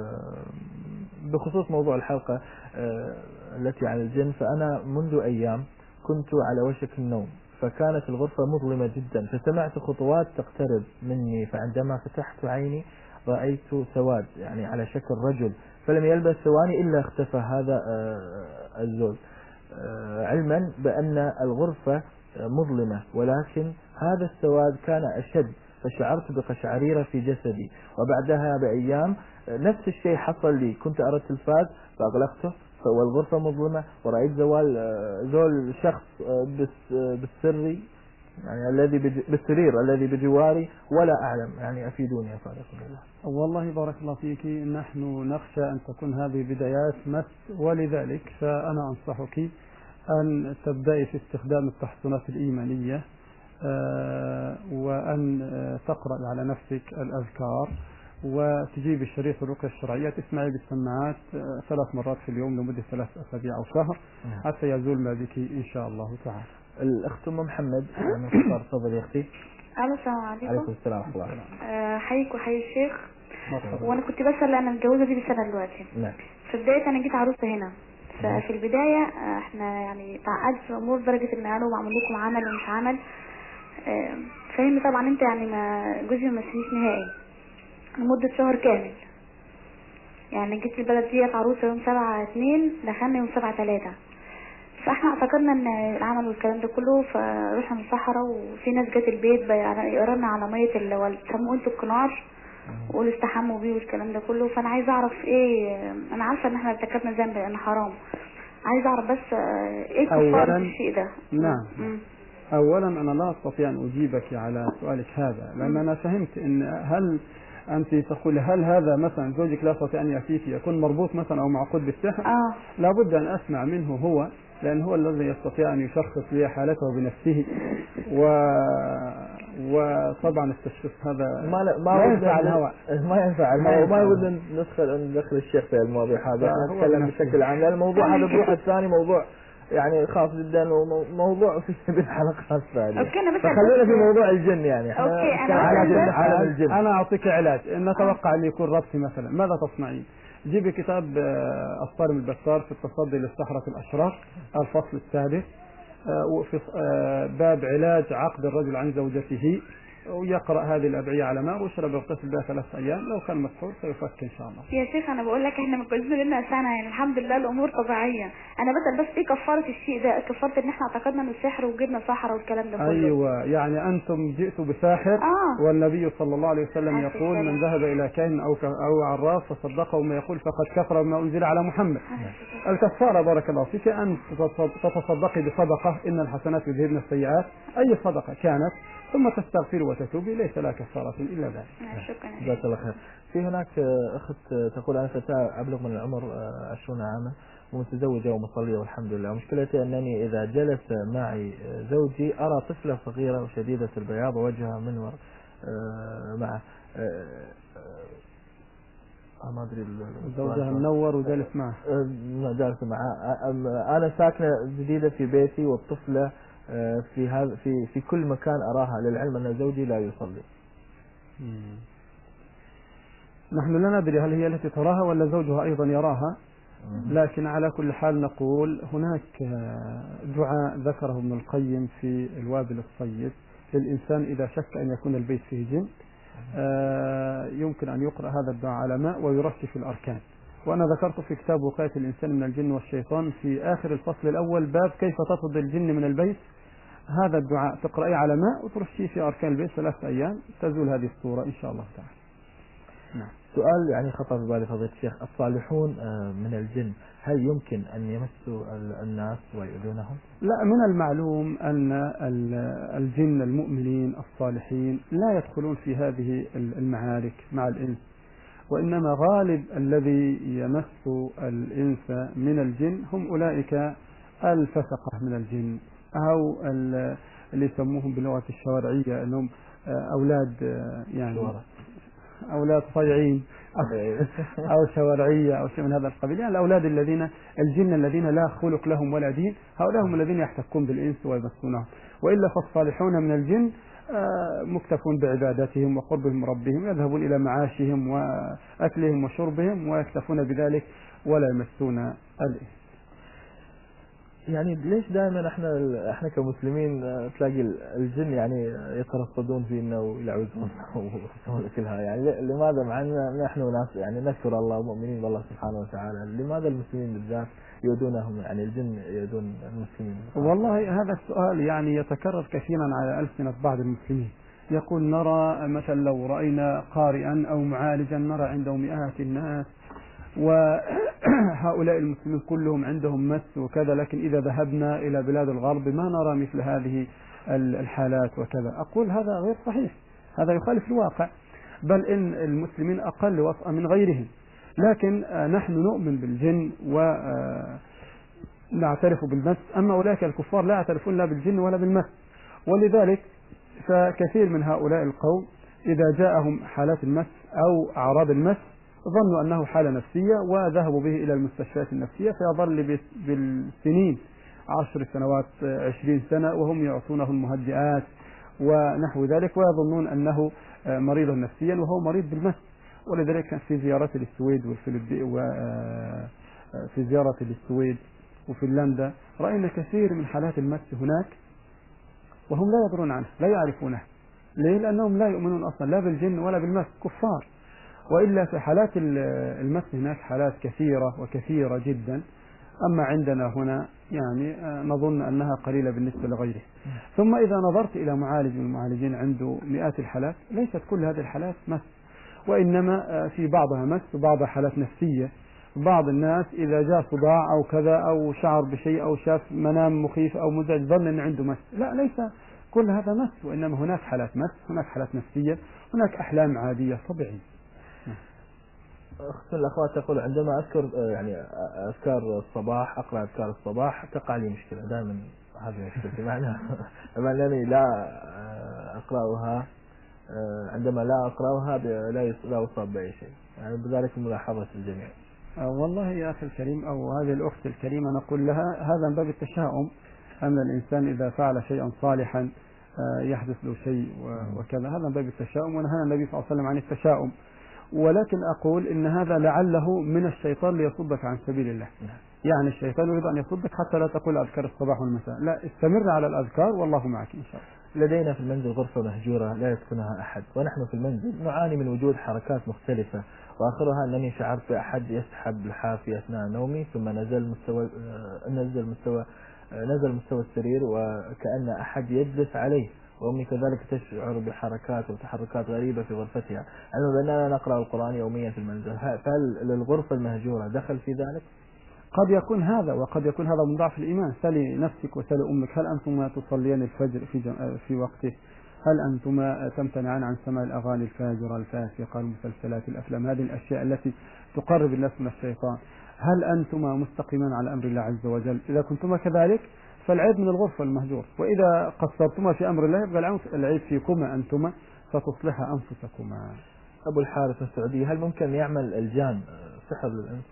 بخصوص موضوع الحلقة التي عن الجن، فأنا منذ أيام كنت على وشك النوم، فكانت الغرفة مظلمة جدا، فسمعت خطوات تقترب مني، فعندما فتحت عيني رأيت سواد يعني على شكل رجل، فلم يلبث ثواني إلا اختفى هذا الزوج، علما بأن الغرفة مظلمة، ولكن هذا السواد كان أشد، فشعرت بقشعريرة في جسدي. وبعدها بأيام نفس الشيء حصل لي، كنت أرى التلفاز فأغلقته والغرفة مظلمة، ورأيت زوال زول شخص بالسري يعني الذي بالسرير الذي بجواري ولا أعلم، يعني أفيدوني أفادكم الله. والله بارك الله فيك، نحن نخشى أن تكون هذه بدايات مس، ولذلك فأنا أنصحك أن تبدأي في استخدام التحصينات الإيمانية، وأن تقرأ على نفسك الأذكار، وتجيب الشريط الرقية الشرعية تسمعي بالسماعات ثلاث مرات في اليوم لمدة ثلاث أسابيع أو شهر حتى يزول ما بك إن شاء الله تعالى. الأخت أم محمد من قطر، تفضلي يا أختي. ألو السلام عليكم. عليكم السلام ورحمة الله. أه حيك وحي الشيخ. وأنا كنت بسأل أنا متجوزة دي بسنة دلوقتي. نعم. في بداية أنا جيت عروسة هنا، ففي البداية احنا يعني تعقدت في أمور لدرجة إن قالوا بعمل لكم عمل ومش عمل. أه فاهمني طبعا أنت يعني ما جوزي ما مسنيش نهائي لمدة شهر كامل. يعني جيت البلد دي عروسة يوم سبعة اتنين، دخلنا يوم سبعة تلاتة، فاحنا اعتقدنا ان العمل والكلام ده كله، فروحنا من الصحراء وفي ناس جت البيت يقررنا على مية اللي بتسموه انتوا القنار وقولوا استحموا بيه والكلام ده كله. فانا عايزه اعرف ايه، انا عارفه ان احنا ارتكبنا ذنب لان حرام، عايزه اعرف بس ايه كفاره الشيء ده. نعم. م. اولا انا لا استطيع ان اجيبك على سؤالك هذا، لان انا فهمت ان هل أنت تقول هل هذا مثلا زوجك لا يستطيع أن يأتيك يكون مربوط مثلا أو معقود بالسحر؟ آه. لابد أن أسمع منه هو، لأن هو الذي يستطيع أن يشخص لي حالته بنفسه، و... وطبعا التشخيص هذا ما لا ما لا ينفع الهواء، ما ينفع الهواء، وما يود ندخل ندخل الشيخ في المواضيع هذه، احنا نتكلم بشكل عام، لأن الموضوع هذا بروح الثاني موضوع يعني خاص جدا وموضوع في بالحلقات الثانية. فخلينا في موضوع الجن يعني. اوكي انا على عالم الجن. انا اعطيك علاج، ان نتوقع ان يكون ربطي مثلا، ماذا تصنعين؟ جيبي كتاب الصارم البتار في التصدي للسحرة الاشرار الفصل السادس، وفي باب علاج عقد الرجل عن زوجته، ويقرأ هذه الأدعية على ماء ويشرب يغتسل بها ثلاث أيام، لو كان مسحور سيفك إن شاء الله. يا شيخ أنا بقول لك إحنا متجوزين لنا سنة يعني الحمد لله الأمور طبيعية، أنا بسأل بس إيه كفارة الشيء ده؟ كفارة إن إحنا اعتقدنا إنه سحر وجبنا سحرة والكلام ده كله. أيوة، يعني أنتم جئتوا بساحر. آه. والنبي صلى الله عليه وسلم يقول من ذهب إلى كاهن أو أو عراف فصدقه ما يقول فقد كفر بما أنزل على محمد. الكفارة بارك الله فيك أن تتصدقي بصدقة، إن الحسنات يذهبن السيئات، أي صدقة كانت، ثم تستغفر وتتوبي، ليس لا كفارة إلا ذلك. شكرا. جزاك الله خير. في هناك أخت تقول أنا فتاة أبلغ من العمر عشرين عاما ومتزوجة ومصلية والحمد لله، مشكلتي أنني إذا جلس معي زوجي أرى طفلة صغيرة وشديدة البياض ووجهها منور معه، ما أدري زوجها منور وجالس معه. جالس معه. أنا ساكنة جديدة في بيتي والطفلة في هذا في في كل مكان أراها، للعلم أن زوجي لا يصلي. مم. نحن لا ندري هل هي التي تراها ولا زوجها أيضا يراها، لكن على كل حال نقول هناك دعاء ذكره ابن القيم في الوابل الصيب للإنسان إذا شك أن يكون البيت فيه جن، يمكن أن يقرأ هذا الدعاء على ماء ويرش في الأركان. وأنا ذكرت في كتاب وقاية الإنسان من الجن والشيطان في آخر الفصل الأول باب كيف تطرد الجن من البيت، هذا الدعاء تقرأيه على ماء وترشيه في أركان البيت ثلاثة أيام تزول هذه الصورة إن شاء الله تعالى. نعم. سؤال يعني خطر في بالي فضيلة الشيخ، الصالحون من الجن هل يمكن أن يمسوا الناس ويؤذونهم؟ لا، من المعلوم أن الجن المؤمنين الصالحين لا يدخلون في هذه المعارك مع الإنس، وإنما غالب الذي يمس الإنس من الجن هم أولئك الفسقة من الجن، أو اللي يسموهم باللغة الشوارعية أنهم أولاد يعني أولاد صيعين أو شوارعية أو شيء من هذا القبيل، يعني الأولاد الذين الجن الذين لا خلق لهم ولا دين، هؤلاء هم الذين يحتكون بالإنس ويمسونهم. وإلا فالصالحون من الجن مكتفون بعبادتهم وقربهم من ربهم، يذهبون إلى معاشهم وأكلهم وشربهم ويكتفون بذلك ولا يمسون الإنس. يعني ليش دائما احنا احنا كمسلمين تلاقي الجن يعني يترصدون فينا ويلعوزون ويسوون كلها، يعني لماذا مع ان نحن ناس يعني نشكر الله مؤمنين بالله سبحانه وتعالى، لماذا المسلمين بالذات يؤذونهم، يعني الجن يؤذون المسلمين؟ والله هذا السؤال يعني يتكرر كثيرا على ألسنة بعض المسلمين، يقول نرى مثلا لو رأينا قارئا أو معالجا نرى عنده مئات الناس وهؤلاء المسلمين كلهم عندهم مس وكذا، لكن إذا ذهبنا إلى بلاد الغرب ما نرى مثل هذه الحالات وكذا. أقول هذا غير صحيح، هذا يخالف الواقع، بل إن المسلمين أقل وطأة من غيرهم، لكن نحن نؤمن بالجن ونعترف بالمس، أما أولئك الكفار لا يعترفون لا بالجن ولا بالمس. ولذلك فكثير من هؤلاء القوم إذا جاءهم حالات المس أو أعراض المس ظنوا أنه حالة نفسية وذهبوا به إلى المستشفيات النفسية، فيظل بالسنين عشر سنوات عشرين سنة وهم يعطونه المهدئات ونحو ذلك ويظنون أنه مريض نفسيا وهو مريض بالمس. ولذلك في زيارة للسويد والفلبين وفي زيارة للسويد وفنلندا رأينا كثير من حالات المس هناك وهم لا يدرون عنه لا يعرفونه. ليه؟ لأنهم لا يؤمنون أصلا لا بالجن ولا بالمس، كفار. وإلا في حالات المس هناك حالات كثيرة وكثيرة جدا، أما عندنا هنا يعني نظن أنها قليلة بالنسبة لغيره. ثم إذا نظرت إلى معالج من المعالجين عنده مئات الحالات ليست كل هذه الحالات مس، وإنما في بعضها مس وبعضها حالات نفسية. بعض الناس إذا جاء صداع أو كذا أو شعر بشيء أو شاف منام مخيف أو مزعج ظن أن عنده مس، لا ليس كل هذا مس، وإنما هناك حالات مس، هناك حالات نفسية، هناك أحلام عادية طبيعية. أخت الأخوات تقول عندما أذكر يعني أذكار الصباح أقرأ أذكار الصباح تقع لي مشكلة دائما، هذه مشكلتي معناها مع أنني لا أقرأها، عندما لا أقرأها لا لا أصاب بأي شيء، يعني بذلك ملاحظة الجميع. والله يا أخي الكريم أو هذه الأخت الكريمة نقول لها هذا من باب التشاؤم، أن الإنسان إذا فعل شيئا صالحا يحدث له شيء وكذا، هذا من باب التشاؤم، ونهانا النبي صلى الله عليه وسلم عن التشاؤم. ولكن أقول إن هذا لعله من الشيطان ليصدك عن سبيل الله، يعني الشيطان يريد أن يصدك حتى لا تقول أذكار الصباح والمساء، لا استمر على الأذكار والله معك إن شاء الله. لدينا في المنزل غرفة مهجورة لا يسكنها أحد، ونحن في المنزل نعاني من وجود حركات مختلفة، وآخرها أنني شعرت بأحد يسحب لحافي أثناء نومي، ثم نزل مستوى نزل مستوى نزل مستوى السرير وكأن أحد يجلس عليه، وأمي كذلك تشعر بحركات وتحركات غريبة في غرفتها، علما بأننا نقرأ القرآن يوميا في المنزل. فهل للغرفة المهجورة دخل في ذلك؟ قد يكون هذا وقد يكون هذا من ضعف الإيمان. سلي نفسك وسلي أمك، هل أنتما تصليان الفجر في في وقته؟ هل أنتما تمتنعان عن سماع الأغاني الفاجرة الفاسقة المسلسلات الأفلام، هذه الأشياء التي تقرب الناس من الشيطان؟ هل أنتما مستقيمان على أمر الله عز وجل؟ إذا كنتما كذلك فالعيب من الغرفة المهجور، وإذا قصرتما في أمر الله يبقى العيب فيكما أنتما فتصلح أنفسكما. أبو الحارث السعودي، هل ممكن يعمل الجان سحر للإنس؟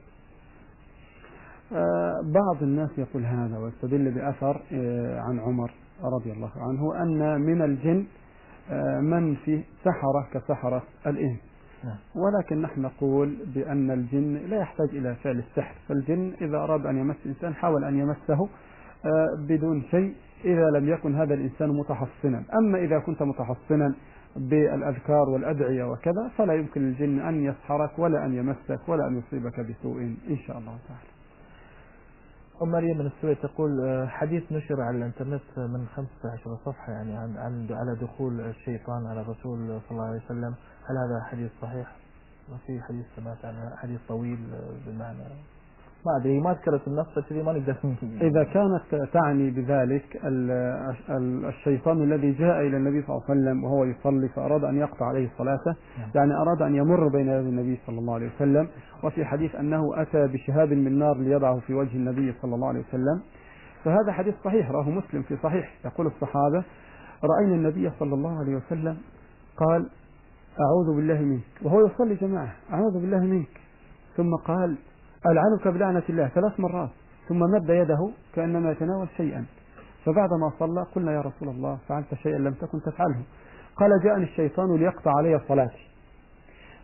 آه بعض الناس يقول هذا ويستدل بأثر آه عن عمر رضي الله عنه أن من الجن آه من فيه سحرة كسحرة الإنس، ولكن نحن نقول بأن الجن لا يحتاج إلى فعل السحر، فالجن إذا أراد أن يمس إنسان حاول أن يمسه بدون شيء إذا لم يكن هذا الإنسان متحصنا. أما إذا كنت متحصنا بالأذكار والأدعية وكذا فلا يمكن الجن أن يسحرك ولا أن يمسك ولا أن يصيبك بسوء إن شاء الله تعالى. أم مريم من السويد تقول حديث نشر على الإنترنت من خمسة عشر صفحة يعني عن عن على دخول الشيطان على الرسول صلى الله عليه وسلم، هل هذا حديث صحيح؟ وفي حديث سمعت عنه حديث طويل بالمعنى ما أدري ما ذكرت النص فكذا ما نقدر. إذا كانت تعني بذلك الشيطان الذي جاء إلى النبي صلى الله عليه وسلم وهو يصلي فأراد أن يقطع عليه صلاته، يعني أراد أن يمر بين يدي النبي صلى الله عليه وسلم، وفي حديث أنه أتى بشهاب من نار ليضعه في وجه النبي صلى الله عليه وسلم، فهذا حديث صحيح رواه مسلم في صحيح. يقول الصحابة رأينا النبي صلى الله عليه وسلم قال أعوذ بالله منك، وهو يصلي جماعة أعوذ بالله منك، ثم قال ألعنك بلعنة الله ثلاث مرات، ثم مد يده كأنما يتناول شيئا، فبعدما صلى قلنا يا رسول الله فعلت شيئا لم تكن تفعله، قال جاءني الشيطان ليقطع علي صلاتي،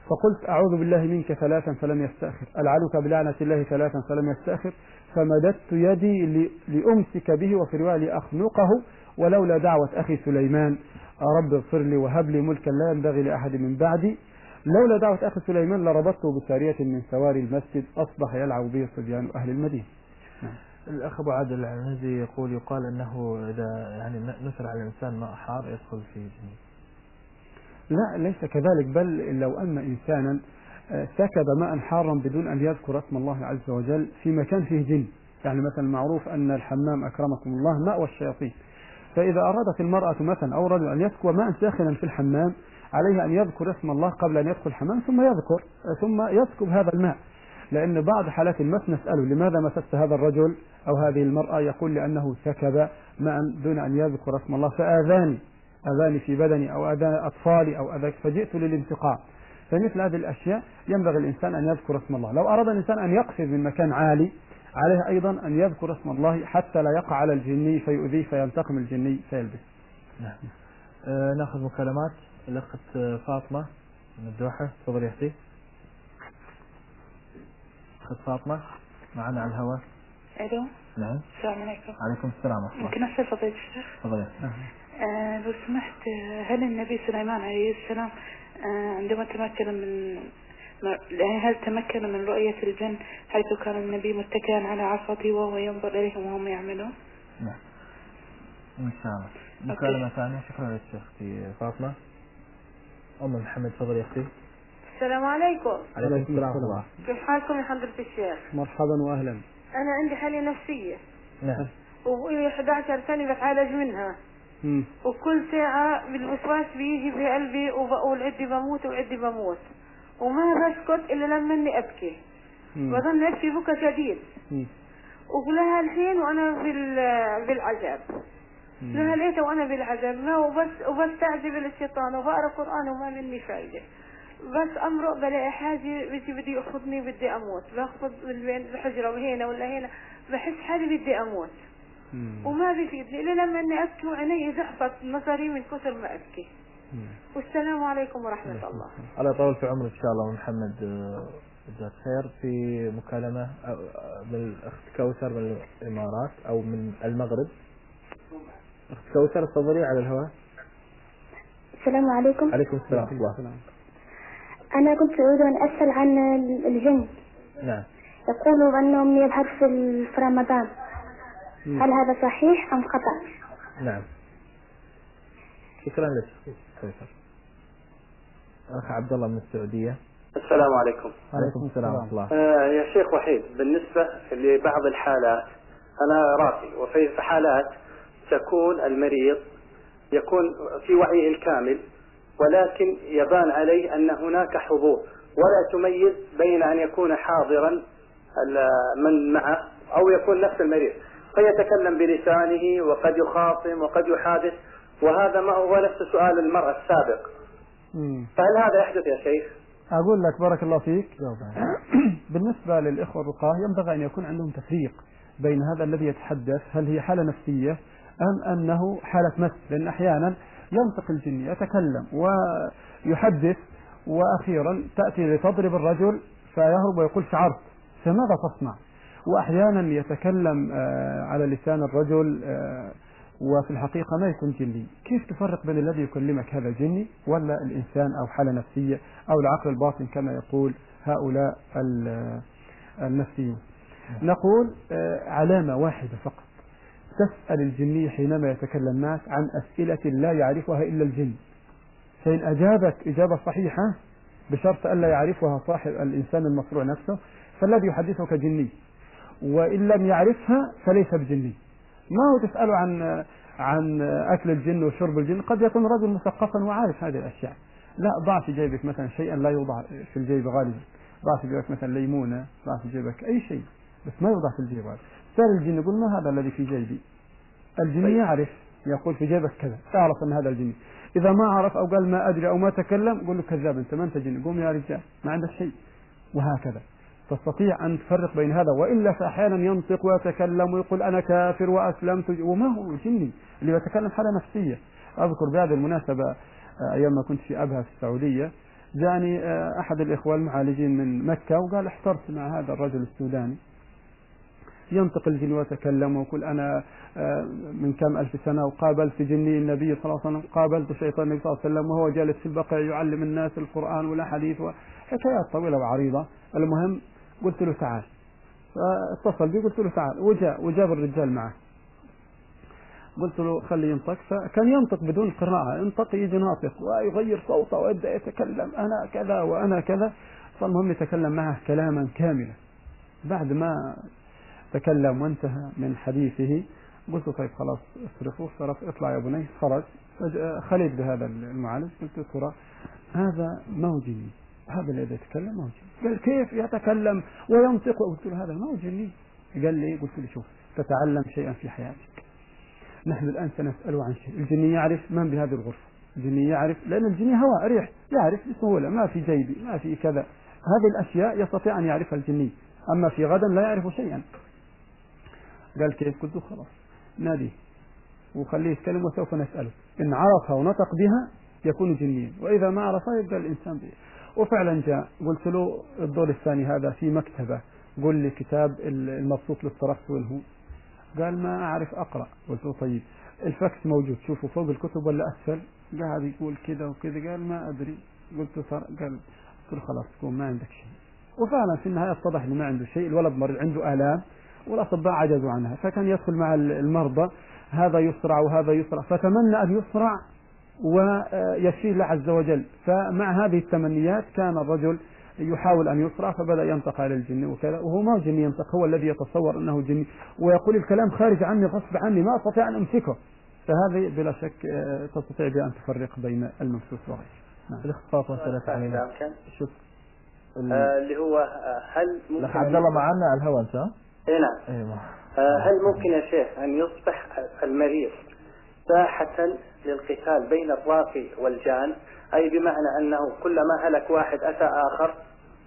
فقلت أعوذ بالله منك ثلاثا فلم يستأخر، ألعنك بلعنة الله ثلاثا فلم يستأخر، فمددت يدي لأمسك به، وفي رواية لأخنقه، ولولا دعوة أخي سليمان رب اغفر لي وهب لي ملكا لا ينبغي لأحد من بعدي، لولا دعوة أخي سليمان لربطته بسارية من سواري المسجد أصبح يلعب به صبيان أهل المدينة. الأخ أبو عادل العنزي يقول يقال أنه إذا يعني نثر على الإنسان ماء حار يدخل في جن. لا ليس كذلك، بل لو أن إنسانا سكب ماء حارا بدون أن يذكر اسم الله عز وجل في مكان فيه جن، يعني مثلا معروف أن الحمام أكرمكم الله مأوى الشياطين، فإذا أرادت المرأة مثلا أو رجل أن يسكب ماء ساخنا في الحمام عليه أن يذكر اسم الله قبل أن يدخل الحمام ثم يذكر ثم يسكب هذا الماء، لأن بعض حالات المس نسأله لماذا مسست هذا الرجل أو هذه المرأة، يقول لأنه سكب ماء دون أن يذكر اسم الله فآذاني أذاني في بدني أو أذان أطفالي أو أذاك فجئت للانتقام. فمثل هذه الأشياء ينبغي الإنسان أن يذكر اسم الله. لو أراد الإنسان أن يقفز من مكان عالي عليه أيضا أن يذكر اسم الله حتى لا يقع على الجني فيؤذيه فينتقم الجني فيلبس. نعم. آه ناخذ مكالمات. الأخت فاطمة من الدوحة، تفضل يا أختي. أخت فاطمة معنا على الهواء. ألو. نعم. السلام عليكم. عليكم السلام ورحمة الله. ممكن أسأل فضيلة الشيخ؟ تفضل. آه لو سمحت، هل النبي سليمان عليه السلام آه عندما تمكن من هل تمكن من رؤية الجن حيث كان النبي متكئا على عصاته وهو ينظر إليهم وهم يعملون؟ نعم إن شاء الله. مكالمة ثانية. شكرا لك أختي فاطمة. أم محمد تفضل يا أختي. السلام عليكم. عليكم السلام ورحمة الله. كيف حالكم يا حضرة الشيخ؟ مرحبا وأهلا. أنا عندي حالة نفسية. نعم. وإلي أحد عشر سنة بتعالج منها. مم. وكل ساعة بالوسواس بيجي في قلبي وبقول عدي بموت وعدي بموت، وما بسكت إلا لما إني أبكي. بظن أبكي بكى شديد. مم. وكلها الحين وأنا بالعذاب. لها ليت وأنا بالعذاب ما وبس وبستعذب الشيطان وبقرأ قرآن وما مني فايدة. بس أمرق بلاقي حاجة بدي بدي يأخذني بدي أموت، باخذ من بين الحجرة وهنا ولا هنا بحس حالي بدي أموت. مم. وما بيفيدني إلا لما إني أبكي وعيني زحفت نظري من كثر ما أبكي. مم. والسلام عليكم ورحمة مم. الله. الله يطول في عمرك إن شاء الله. محمد جزاك خير. في مكالمة من الأخت كوثر من الإمارات أو من المغرب. أخت كوثر تفضلي على الهواء. السلام عليكم. عليكم السلام ورحمة الله. أنا كنت أريد أن أسأل عن الجن. نعم. يقولوا أنهم يظهر في رمضان. مم. هل هذا صحيح أم خطأ؟ نعم. شكرا لك. أخ عبد الله من السعودية. السلام عليكم. عليكم السلام ورحمة الله. آه يا شيخ وحيد، بالنسبة لبعض الحالات أنا راسي، وفي حالات تكون المريض يكون في وعيه الكامل ولكن يبان عليه أن هناك حضور، ولا تميز بين أن يكون حاضرا من معه أو يكون نفس المريض، فيتكلم بلسانه وقد يخاصم وقد يحادث، وهذا ما هو نفس سؤال المرأة السابق. مم. فهل هذا يحدث يا شيخ؟ أقول لك بارك الله فيك. بالنسبة للإخوة الرقاه ينبغي أن يكون عندهم تفريق بين هذا الذي يتحدث هل هي حالة نفسية أم أنه حالة مس، لأن أحيانا ينطق الجن يتكلم ويحدث وأخيرا تأتي لتضرب الرجل فيهرب ويقول شعرت، فماذا تصنع؟ وأحيانا يتكلم على لسان الرجل وفي الحقيقة ما يكون جني. كيف تفرق بين الذي يكلمك هذا جني ولا الإنسان أو حالة نفسية أو العقل الباطن كما يقول هؤلاء النفسيون؟ نقول علامة واحدة فقط، تسأل الجني حينما يتكلم معك عن أسئلة لا يعرفها إلا الجن، فإن أجابك إجابة صحيحة بشرط ألا يعرفها صاحب الإنسان المصروع نفسه فالذي يحدثك جني، وإن لم يعرفها فليس بجني. ما هو تسأله عن عن أكل الجن وشرب الجن، قد يكون رجل مثقفا وعارف هذه الأشياء. لا، ضع في جيبك مثلا شيئا لا يوضع في الجيب غالبا، ضع في جيبك مثلا ليمونة، ضع في جيبك أي شيء بس ما يوضع في الجيب غالبا. سأل الجن يقول ما هذا الذي في جيبي؟ الجن يعرف، يقول في جيبك كذا، تعرف أن هذا الجن. إذا ما عرف أو قال ما أدري أو ما تكلم قل له كذاب أنت، ما أنت جن، قوم يا رجال ما عندك شيء، وهكذا. تستطيع أن تفرق بين هذا، وإلا فأحيانا ينطق ويتكلم ويقول أنا كافر وأسلمت وما هو جني، اللي يتكلم حالة نفسية. أذكر بهذه المناسبة أيام ما كنت في أبها في السعودية جاني أحد الإخوة المعالجين من مكة وقال احترت مع هذا الرجل السوداني ينطق الجن ويتكلم ويقول أنا من كم ألف سنة وقابلت جني النبي صلى الله عليه وسلم، قابلت شيطان النبي صلى الله عليه وسلم وهو جالس في البقيع يعلم الناس القرآن والأحاديث وحكايات طويلة وعريضة. المهم قلت له تعال، فاتصل بي قلت له تعال، وجاء وجاب الرجال معه، قلت له خلي ينطق، فكان ينطق بدون قراءة، ينطق يجي ناطق ويغير صوته ويبدأ يتكلم أنا كذا وأنا كذا. فالمهم يتكلم معه كلاما كاملا. بعد ما تكلم وانتهى من حديثه قلت طيب خلاص اصرفه، صرف اطلع يا بني. خرج خليت بهذا المعالج قلت ترى هذا موجني، هذا الذي يتكلم موجني. قال كيف يتكلم وينطق؟ قلت له هذا موجني. قال لي قلت له شوف تتعلم شيئا في حياتك، نحن الآن سنسأله عن شيء. الجني يعرف من بهذه الغرفة، الجني يعرف لأن الجني هواء ريح، يعرف بسهولة، ما في جيبي ما في كذا، هذه الأشياء يستطيع أن يعرفها الجني، أما في غدا لا يعرف شيئا. قال كيف؟ قلت خلاص ناديه وخليه يتكلم وسوف نسأله، إن عرفها ونطق بها يكون جنيا، وإذا ما عرفها يبدأ الإنسان به. وفعلا جاء. قلت له الدور الثاني هذا في مكتبة، قل لي كتاب المبسوط للصرف وين هو؟ قال ما أعرف أقرأ. قلت له طيب الفاكس موجود شوفوا فوق الكتب ولا أسفل؟ قاعد يقول كذا وكذا. قال ما أدري. قلت له قال قلت له خلاص تكون ما عندك شيء. وفعلا في النهاية اتضح إنه ما عنده شيء، الولد مريض عنده آلام والأطباء عجزوا عنها، فكان يدخل مع المرضى هذا يسرع وهذا يسرع، فتمنى أن يسرع ويشفيه الله عز وجل. فمع هذه التمنيات كان الرجل يحاول أن يسرع، فبدأ ينطق على الجن وكذا، وهو ما جني ينطق، هو الذي يتصور أنه جني ويقول الكلام خارج عني غصب عني ما أستطيع أن أمسكه. فهذه بلا شك تستطيع بأن تفرق بين الممسوس وغيره. نعم. الاختصاص مسألة عينة. شوف اللي هو هل ممكن لك عبد الله معنا على الهواء أنت؟ اي نعم. ايوه. هل ممكن يا شيخ أن يصبح المريض ساحة للقتال بين الراقي والجان، أي بمعنى أنه كلما هلك واحد أتى آخر؟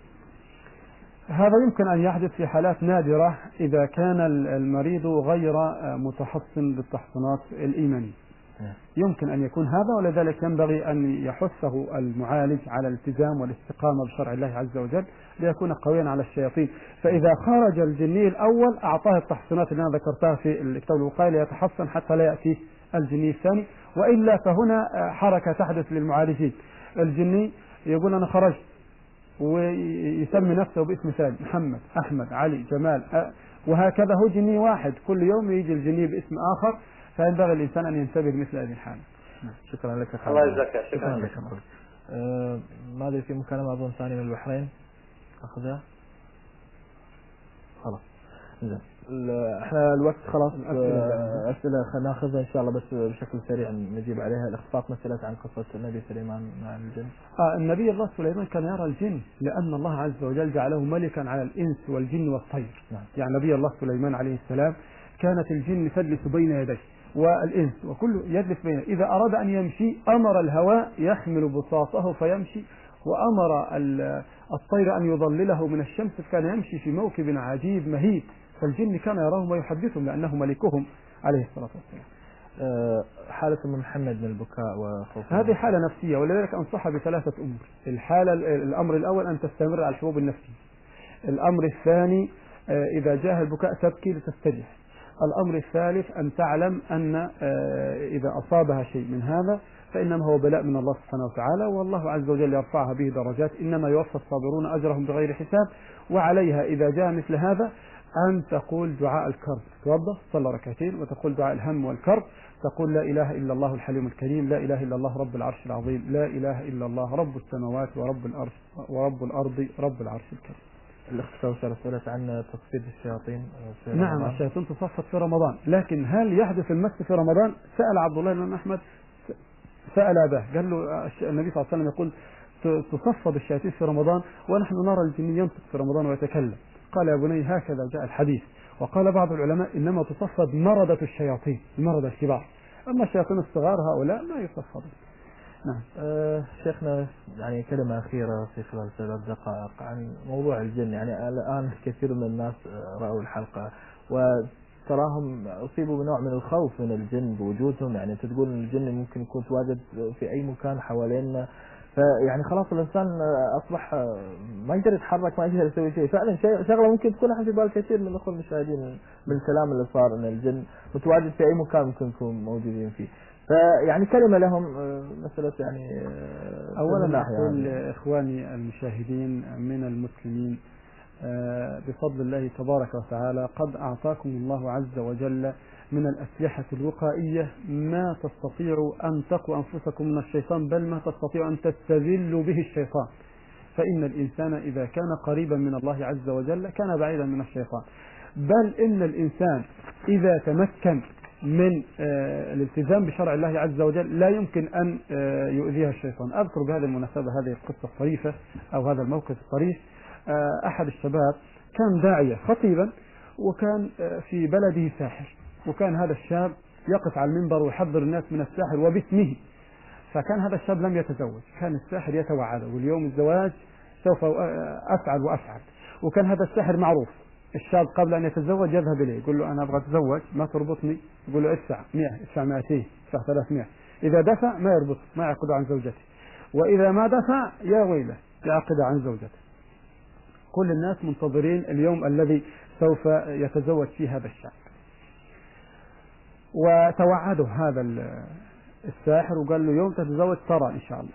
هذا يمكن أن يحدث في حالات نادرة إذا كان المريض غير متحصن بالتحصينات الإيمانية، يمكن أن يكون هذا، ولذلك ينبغي أن يحثه المعالج على الالتزام والاستقامة بشرع الله عز وجل ليكون قويا على الشياطين. فإذا خرج الجني الأول أعطاه التحصينات اللي أنا ذكرتها في الكتاب الوقائي ليتحصن حتى لا يأتي الجني الثاني، وإلا فهنا حركة تحدث للمعالجين. الجني يقول أنا خرجت ويسمي نفسه باسم ثاني، محمد، أحمد، علي، جمال، وهكذا هو جني واحد، كل يوم يجي الجني باسم آخر، فينبغي الإنسان أن ينتبه مثل هذه الحالة. شكرا لك أخي. الله يجزاك. شكرا لك. أه ما أدري في مكالمة أظن ثانية من البحرين أخذها. خلاص زين احنا الوقت خلاص. أسئلة خلينا ناخذها إن شاء الله بس بشكل سريع نجيب عليها. الاختصاص مسألة عن قصة النبي سليمان مع الجن. آه النبي الله سليمان كان يرى الجن لأن الله عز وجل جعله ملكا على الإنس والجن والطير. نعم. يعني نبي الله سليمان عليه السلام كانت الجن تجلس بين يديه والإنس وكل يجلس بين، إذا أراد أن يمشي أمر الهواء يحمل بساطه فيمشي، وأمر الطير أن يظلله من الشمس، فكان يمشي في موكب عجيب مهيب، فالجن كان يراهم ويحدثهم لأنه ملكهم عليه الصلاة والسلام. أه حالة من محمد من البكاء وخوف، هذه حالة نفسية، ولذلك أنصح بثلاثة أمور. الحالة الأمر الأول أن تستمر على الحبوب النفسية. الأمر الثاني إذا جاء البكاء تبكي لتستريح. الأمر الثالث أن تعلم أن إذا أصابها شيء من هذا فإنما هو بلاء من الله سبحانه وتعالى، والله عز وجل يرفعها به درجات، إنما يوفى الصابرون أجرهم بغير حساب. وعليها إذا جاء مثل هذا أن تقول دعاء الكرب، توضأ صلى ركعتين وتقول دعاء الهم والكرب، تقول لا إله إلا الله الحليم الكريم، لا إله إلا الله رب العرش العظيم، لا إله إلا الله رب السماوات ورب الأرض ورب الأرض رب العرش الكريم. الاختصار سألت عن تصفيد الشياطين في نعم رمضان. الشياطين تصفد في رمضان، لكن هل يحدث المس في رمضان؟ سأل عبد الله بن أحمد سأل أباه قال له النبي صلى الله عليه وسلم يقول تصفد الشياطين في رمضان ونحن نرى الجن ينطق في رمضان ويتكلم. قال يا بني هكذا جاء الحديث. وقال بعض العلماء إنما تصفد مرضة الشياطين، المرضى الكبار، أما الشياطين الصغار هؤلاء لا يصفدون. نعم. أه شيخنا يعني كلمة أخيرة في خلال ثلاث دقائق عن موضوع الجن. يعني الآن كثير من الناس رأوا الحلقة وتراهم أصيبوا بنوع من الخوف من الجن بوجودهم، يعني تقول الجن ممكن يكون تواجد في أي مكان حوالينا، فيعني خلاص الإنسان أصبح ما يقدر يتحرك، ما يقدر يسوي شيء. فعلا شيء شغلة ممكن تكون في بال كثير من الأخوة المشاهدين من الكلام اللي صار أن الجن متواجد في أي مكان ممكن يكون موجودين فيه. فيعني كلمة لهم مسألة يعني أولا أقول لإخواني المشاهدين من المسلمين بفضل الله تبارك وتعالى قد أعطاكم الله عز وجل من الأسلحة الوقائية ما تستطيع أن تقوا أنفسكم من الشيطان، بل ما تستطيع أن تستذلوا به الشيطان. فإن الإنسان إذا كان قريبا من الله عز وجل كان بعيدا من الشيطان، بل إن الإنسان إذا تمكن من الالتزام بشرع الله عز وجل لا يمكن أن يؤذيها الشيطان. أذكر بهذه المناسبة هذه القصة الطريفة أو هذا الموقف الطريف. أحد الشباب كان داعية خطيبا، وكان في بلده ساحر، وكان هذا الشاب يقف على المنبر ويحذر الناس من الساحر وباسمه. فكان هذا الشاب لم يتزوج، كان الساحر يتوعده واليوم الزواج سوف أفعل وأفعل. وكان هذا الساحر معروف، الشاب قبل أن يتزوج يذهب إليه يقول له أنا أبغى أتزوج ما تربطني، يقول له ادفع مئة، ادفع مئتين، ادفع ثلاثمائة. إذا دفع ما يربط، ما يعقد عن زوجته، وإذا ما دفع يا ويله يعقد عن زوجته. كل الناس منتظرين اليوم الذي سوف يتزوج فيه هذا الشاب. وتوعده هذا الساحر وقال له يوم تتزوج ترى إن شاء الله.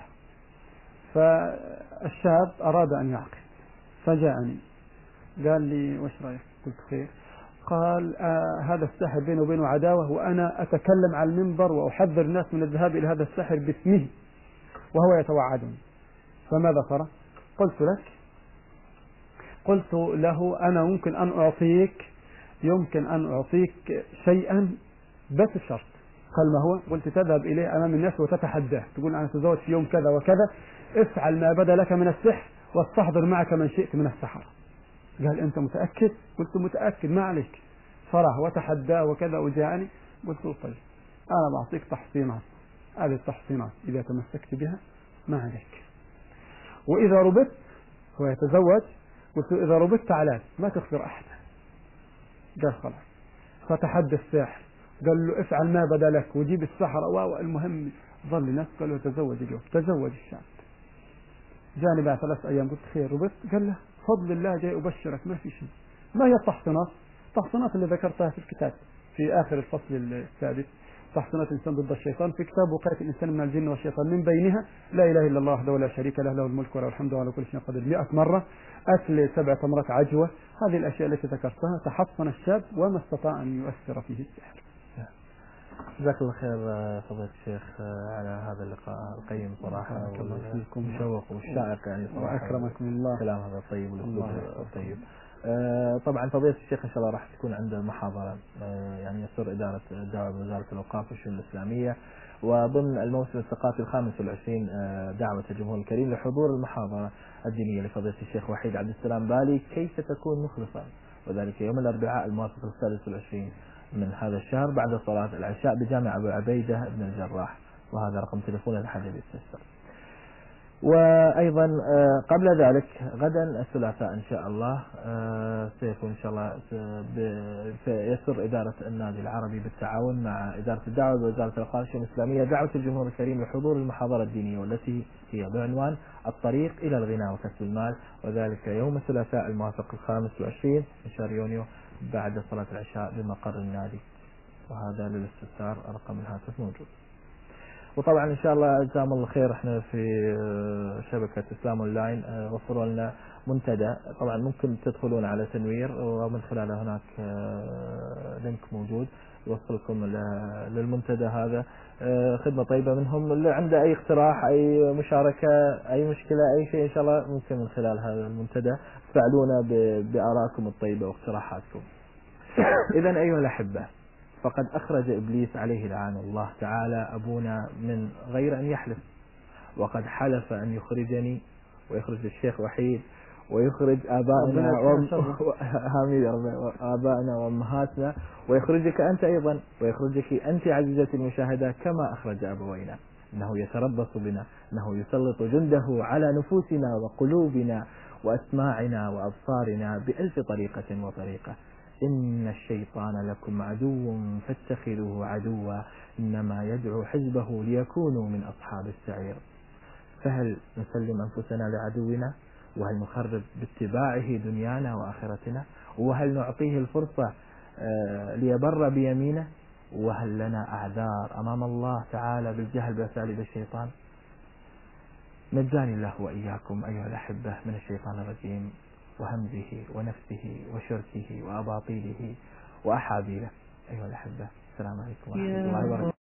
فالشاب أراد أن يعقد فجاءني قال لي وش رأيك؟ قلت خير. قال آه هذا الساحر بينه وبينه عداوة، وأنا أتكلم على المنبر وأحذر الناس من الذهاب إلى هذا الساحر باسمه وهو يتوعدني، فماذا ترى؟ قلت لك قلت له أنا ممكن أن أعطيك يمكن أن أعطيك شيئا بس الشرط. قال ما هو؟ قلت تذهب إليه أمام الناس وتتحداه، تقول أنا أتزوج في يوم كذا وكذا، افعل ما بدا لك من السحر واستحضر معك من شئت من السحرة. قال أنت متأكد؟ قلت متأكد ما عليك. فرح وتحداه وكذا وجاءني. قلت له طيب أنا بعطيك تحصينات، هذه التحصينات إذا تمسكت بها ما عليك، وإذا ربطت هو يتزوج، قلت له إذا ربطت على ما تخبر أحد. قال خلاص. فتحدى الساحر قال له افعل ما بدا لك وجيب السحرة. والمهم ظل الناس قالوا تزوج اليوم. تزوج الشاب. جاني بعد ثلاث أيام قلت خير ربطت؟ قال له فضل الله جاي أبشرك ما في شيء. ما هي التحصينات؟ التحصينات اللي ذكرتها في الكتاب في آخر الفصل السادس، تحصينات الإنسان ضد الشيطان في كتاب وقاية الإنسان من الجن والشيطان، من بينها لا إله إلا الله وحده لا شريك له له الملك وله الحمد وعلى كل شيء قدير مئة مرة، أكل سبع تمرات عجوة. هذه الأشياء التي ذكرتها تحصن الشاب وما استطاع أن يؤثر فيه السحر. جزاك الله خير فضيلة الشيخ على هذا اللقاء القيم صراحة، والمشوق والشائق يعني صراحة. وأكرمكم الله. كلام هذا الطيب والأسلوب الطيب. آه طبعا فضيلة الشيخ إن شاء الله راح تكون عنده محاضرة آه يعني يسر إدارة الدعوة بوزارة الأوقاف والشؤون الإسلامية، وضمن الموسم الثقافي الخامس والعشرين آه دعوة الجمهور الكريم لحضور المحاضرة الدينية لفضيلة الشيخ وحيد عبد السلام بالي كيف تكون مخلصا، وذلك يوم الأربعاء الموافق السادس والعشرين من هذا الشهر بعد صلاة العشاء بجامع أبو عبيدة بن الجراح، وهذا رقم تليفون الحد يستفسر. وأيضا قبل ذلك غدا الثلاثاء إن شاء الله سيكون إن شاء الله يسر إدارة النادي العربي بالتعاون مع إدارة الدعوة بوزارة الأوقاف والشؤون الإسلامية دعوة الجمهور الكريم لحضور المحاضرة الدينية، والتي هي بعنوان الطريق إلى الغنى وكسب المال، وذلك يوم الثلاثاء الموافق الخامس والعشرين من شهر يونيو بعد صلاة العشاء بمقر النادي، وهذا للاستفسار رقم الهاتف موجود. وطبعا ان شاء الله جزاهم الله خير احنا في شبكة اسلام اونلاين وفروا لنا منتدى، طبعا ممكن تدخلون على تنوير ومن خلاله هناك لينك موجود يوصلكم للمنتدى هذا. خدمة طيبة منهم، اللي عنده اي اقتراح اي مشاركة اي مشكلة اي شيء ان شاء الله ممكن من خلال هذا المنتدى تفعلونا بآرائكم الطيبة واقتراحاتكم. اذا ايها الاحبة، فقد أخرج إبليس عليه لعان الله تعالى أبونا من غير أن يحلف، وقد حلف أن يخرجني ويخرج الشيخ وحيد ويخرج آبائنا وآبائنا وأمهاتنا ويخرجك أنت أيضا ويخرجك أنت عزيزتي المشاهدة كما أخرج أبوينا. إنه يتربص بنا، إنه يسلط جنده على نفوسنا وقلوبنا وأسماعنا وأبصارنا بألف طريقة وطريقة. إن الشيطان لكم عدو فاتخذوه عدوا إنما يدعو حزبه ليكونوا من أصحاب السعير. فهل نسلم أنفسنا لعدونا؟ وهل نخرب باتباعه دنيانا وآخرتنا؟ وهل نعطيه الفرصة ليبر بيمينه؟ وهل لنا أعذار أمام الله تعالى بالجهل بأساليب الشيطان؟ نجاني الله وإياكم أيها الأحبة من الشيطان الرجيم وهمزه ونفسه وشركه وأباطيله وأحابيله. أيها الأحبة، السلام عليكم ورحمة الله وبركاته.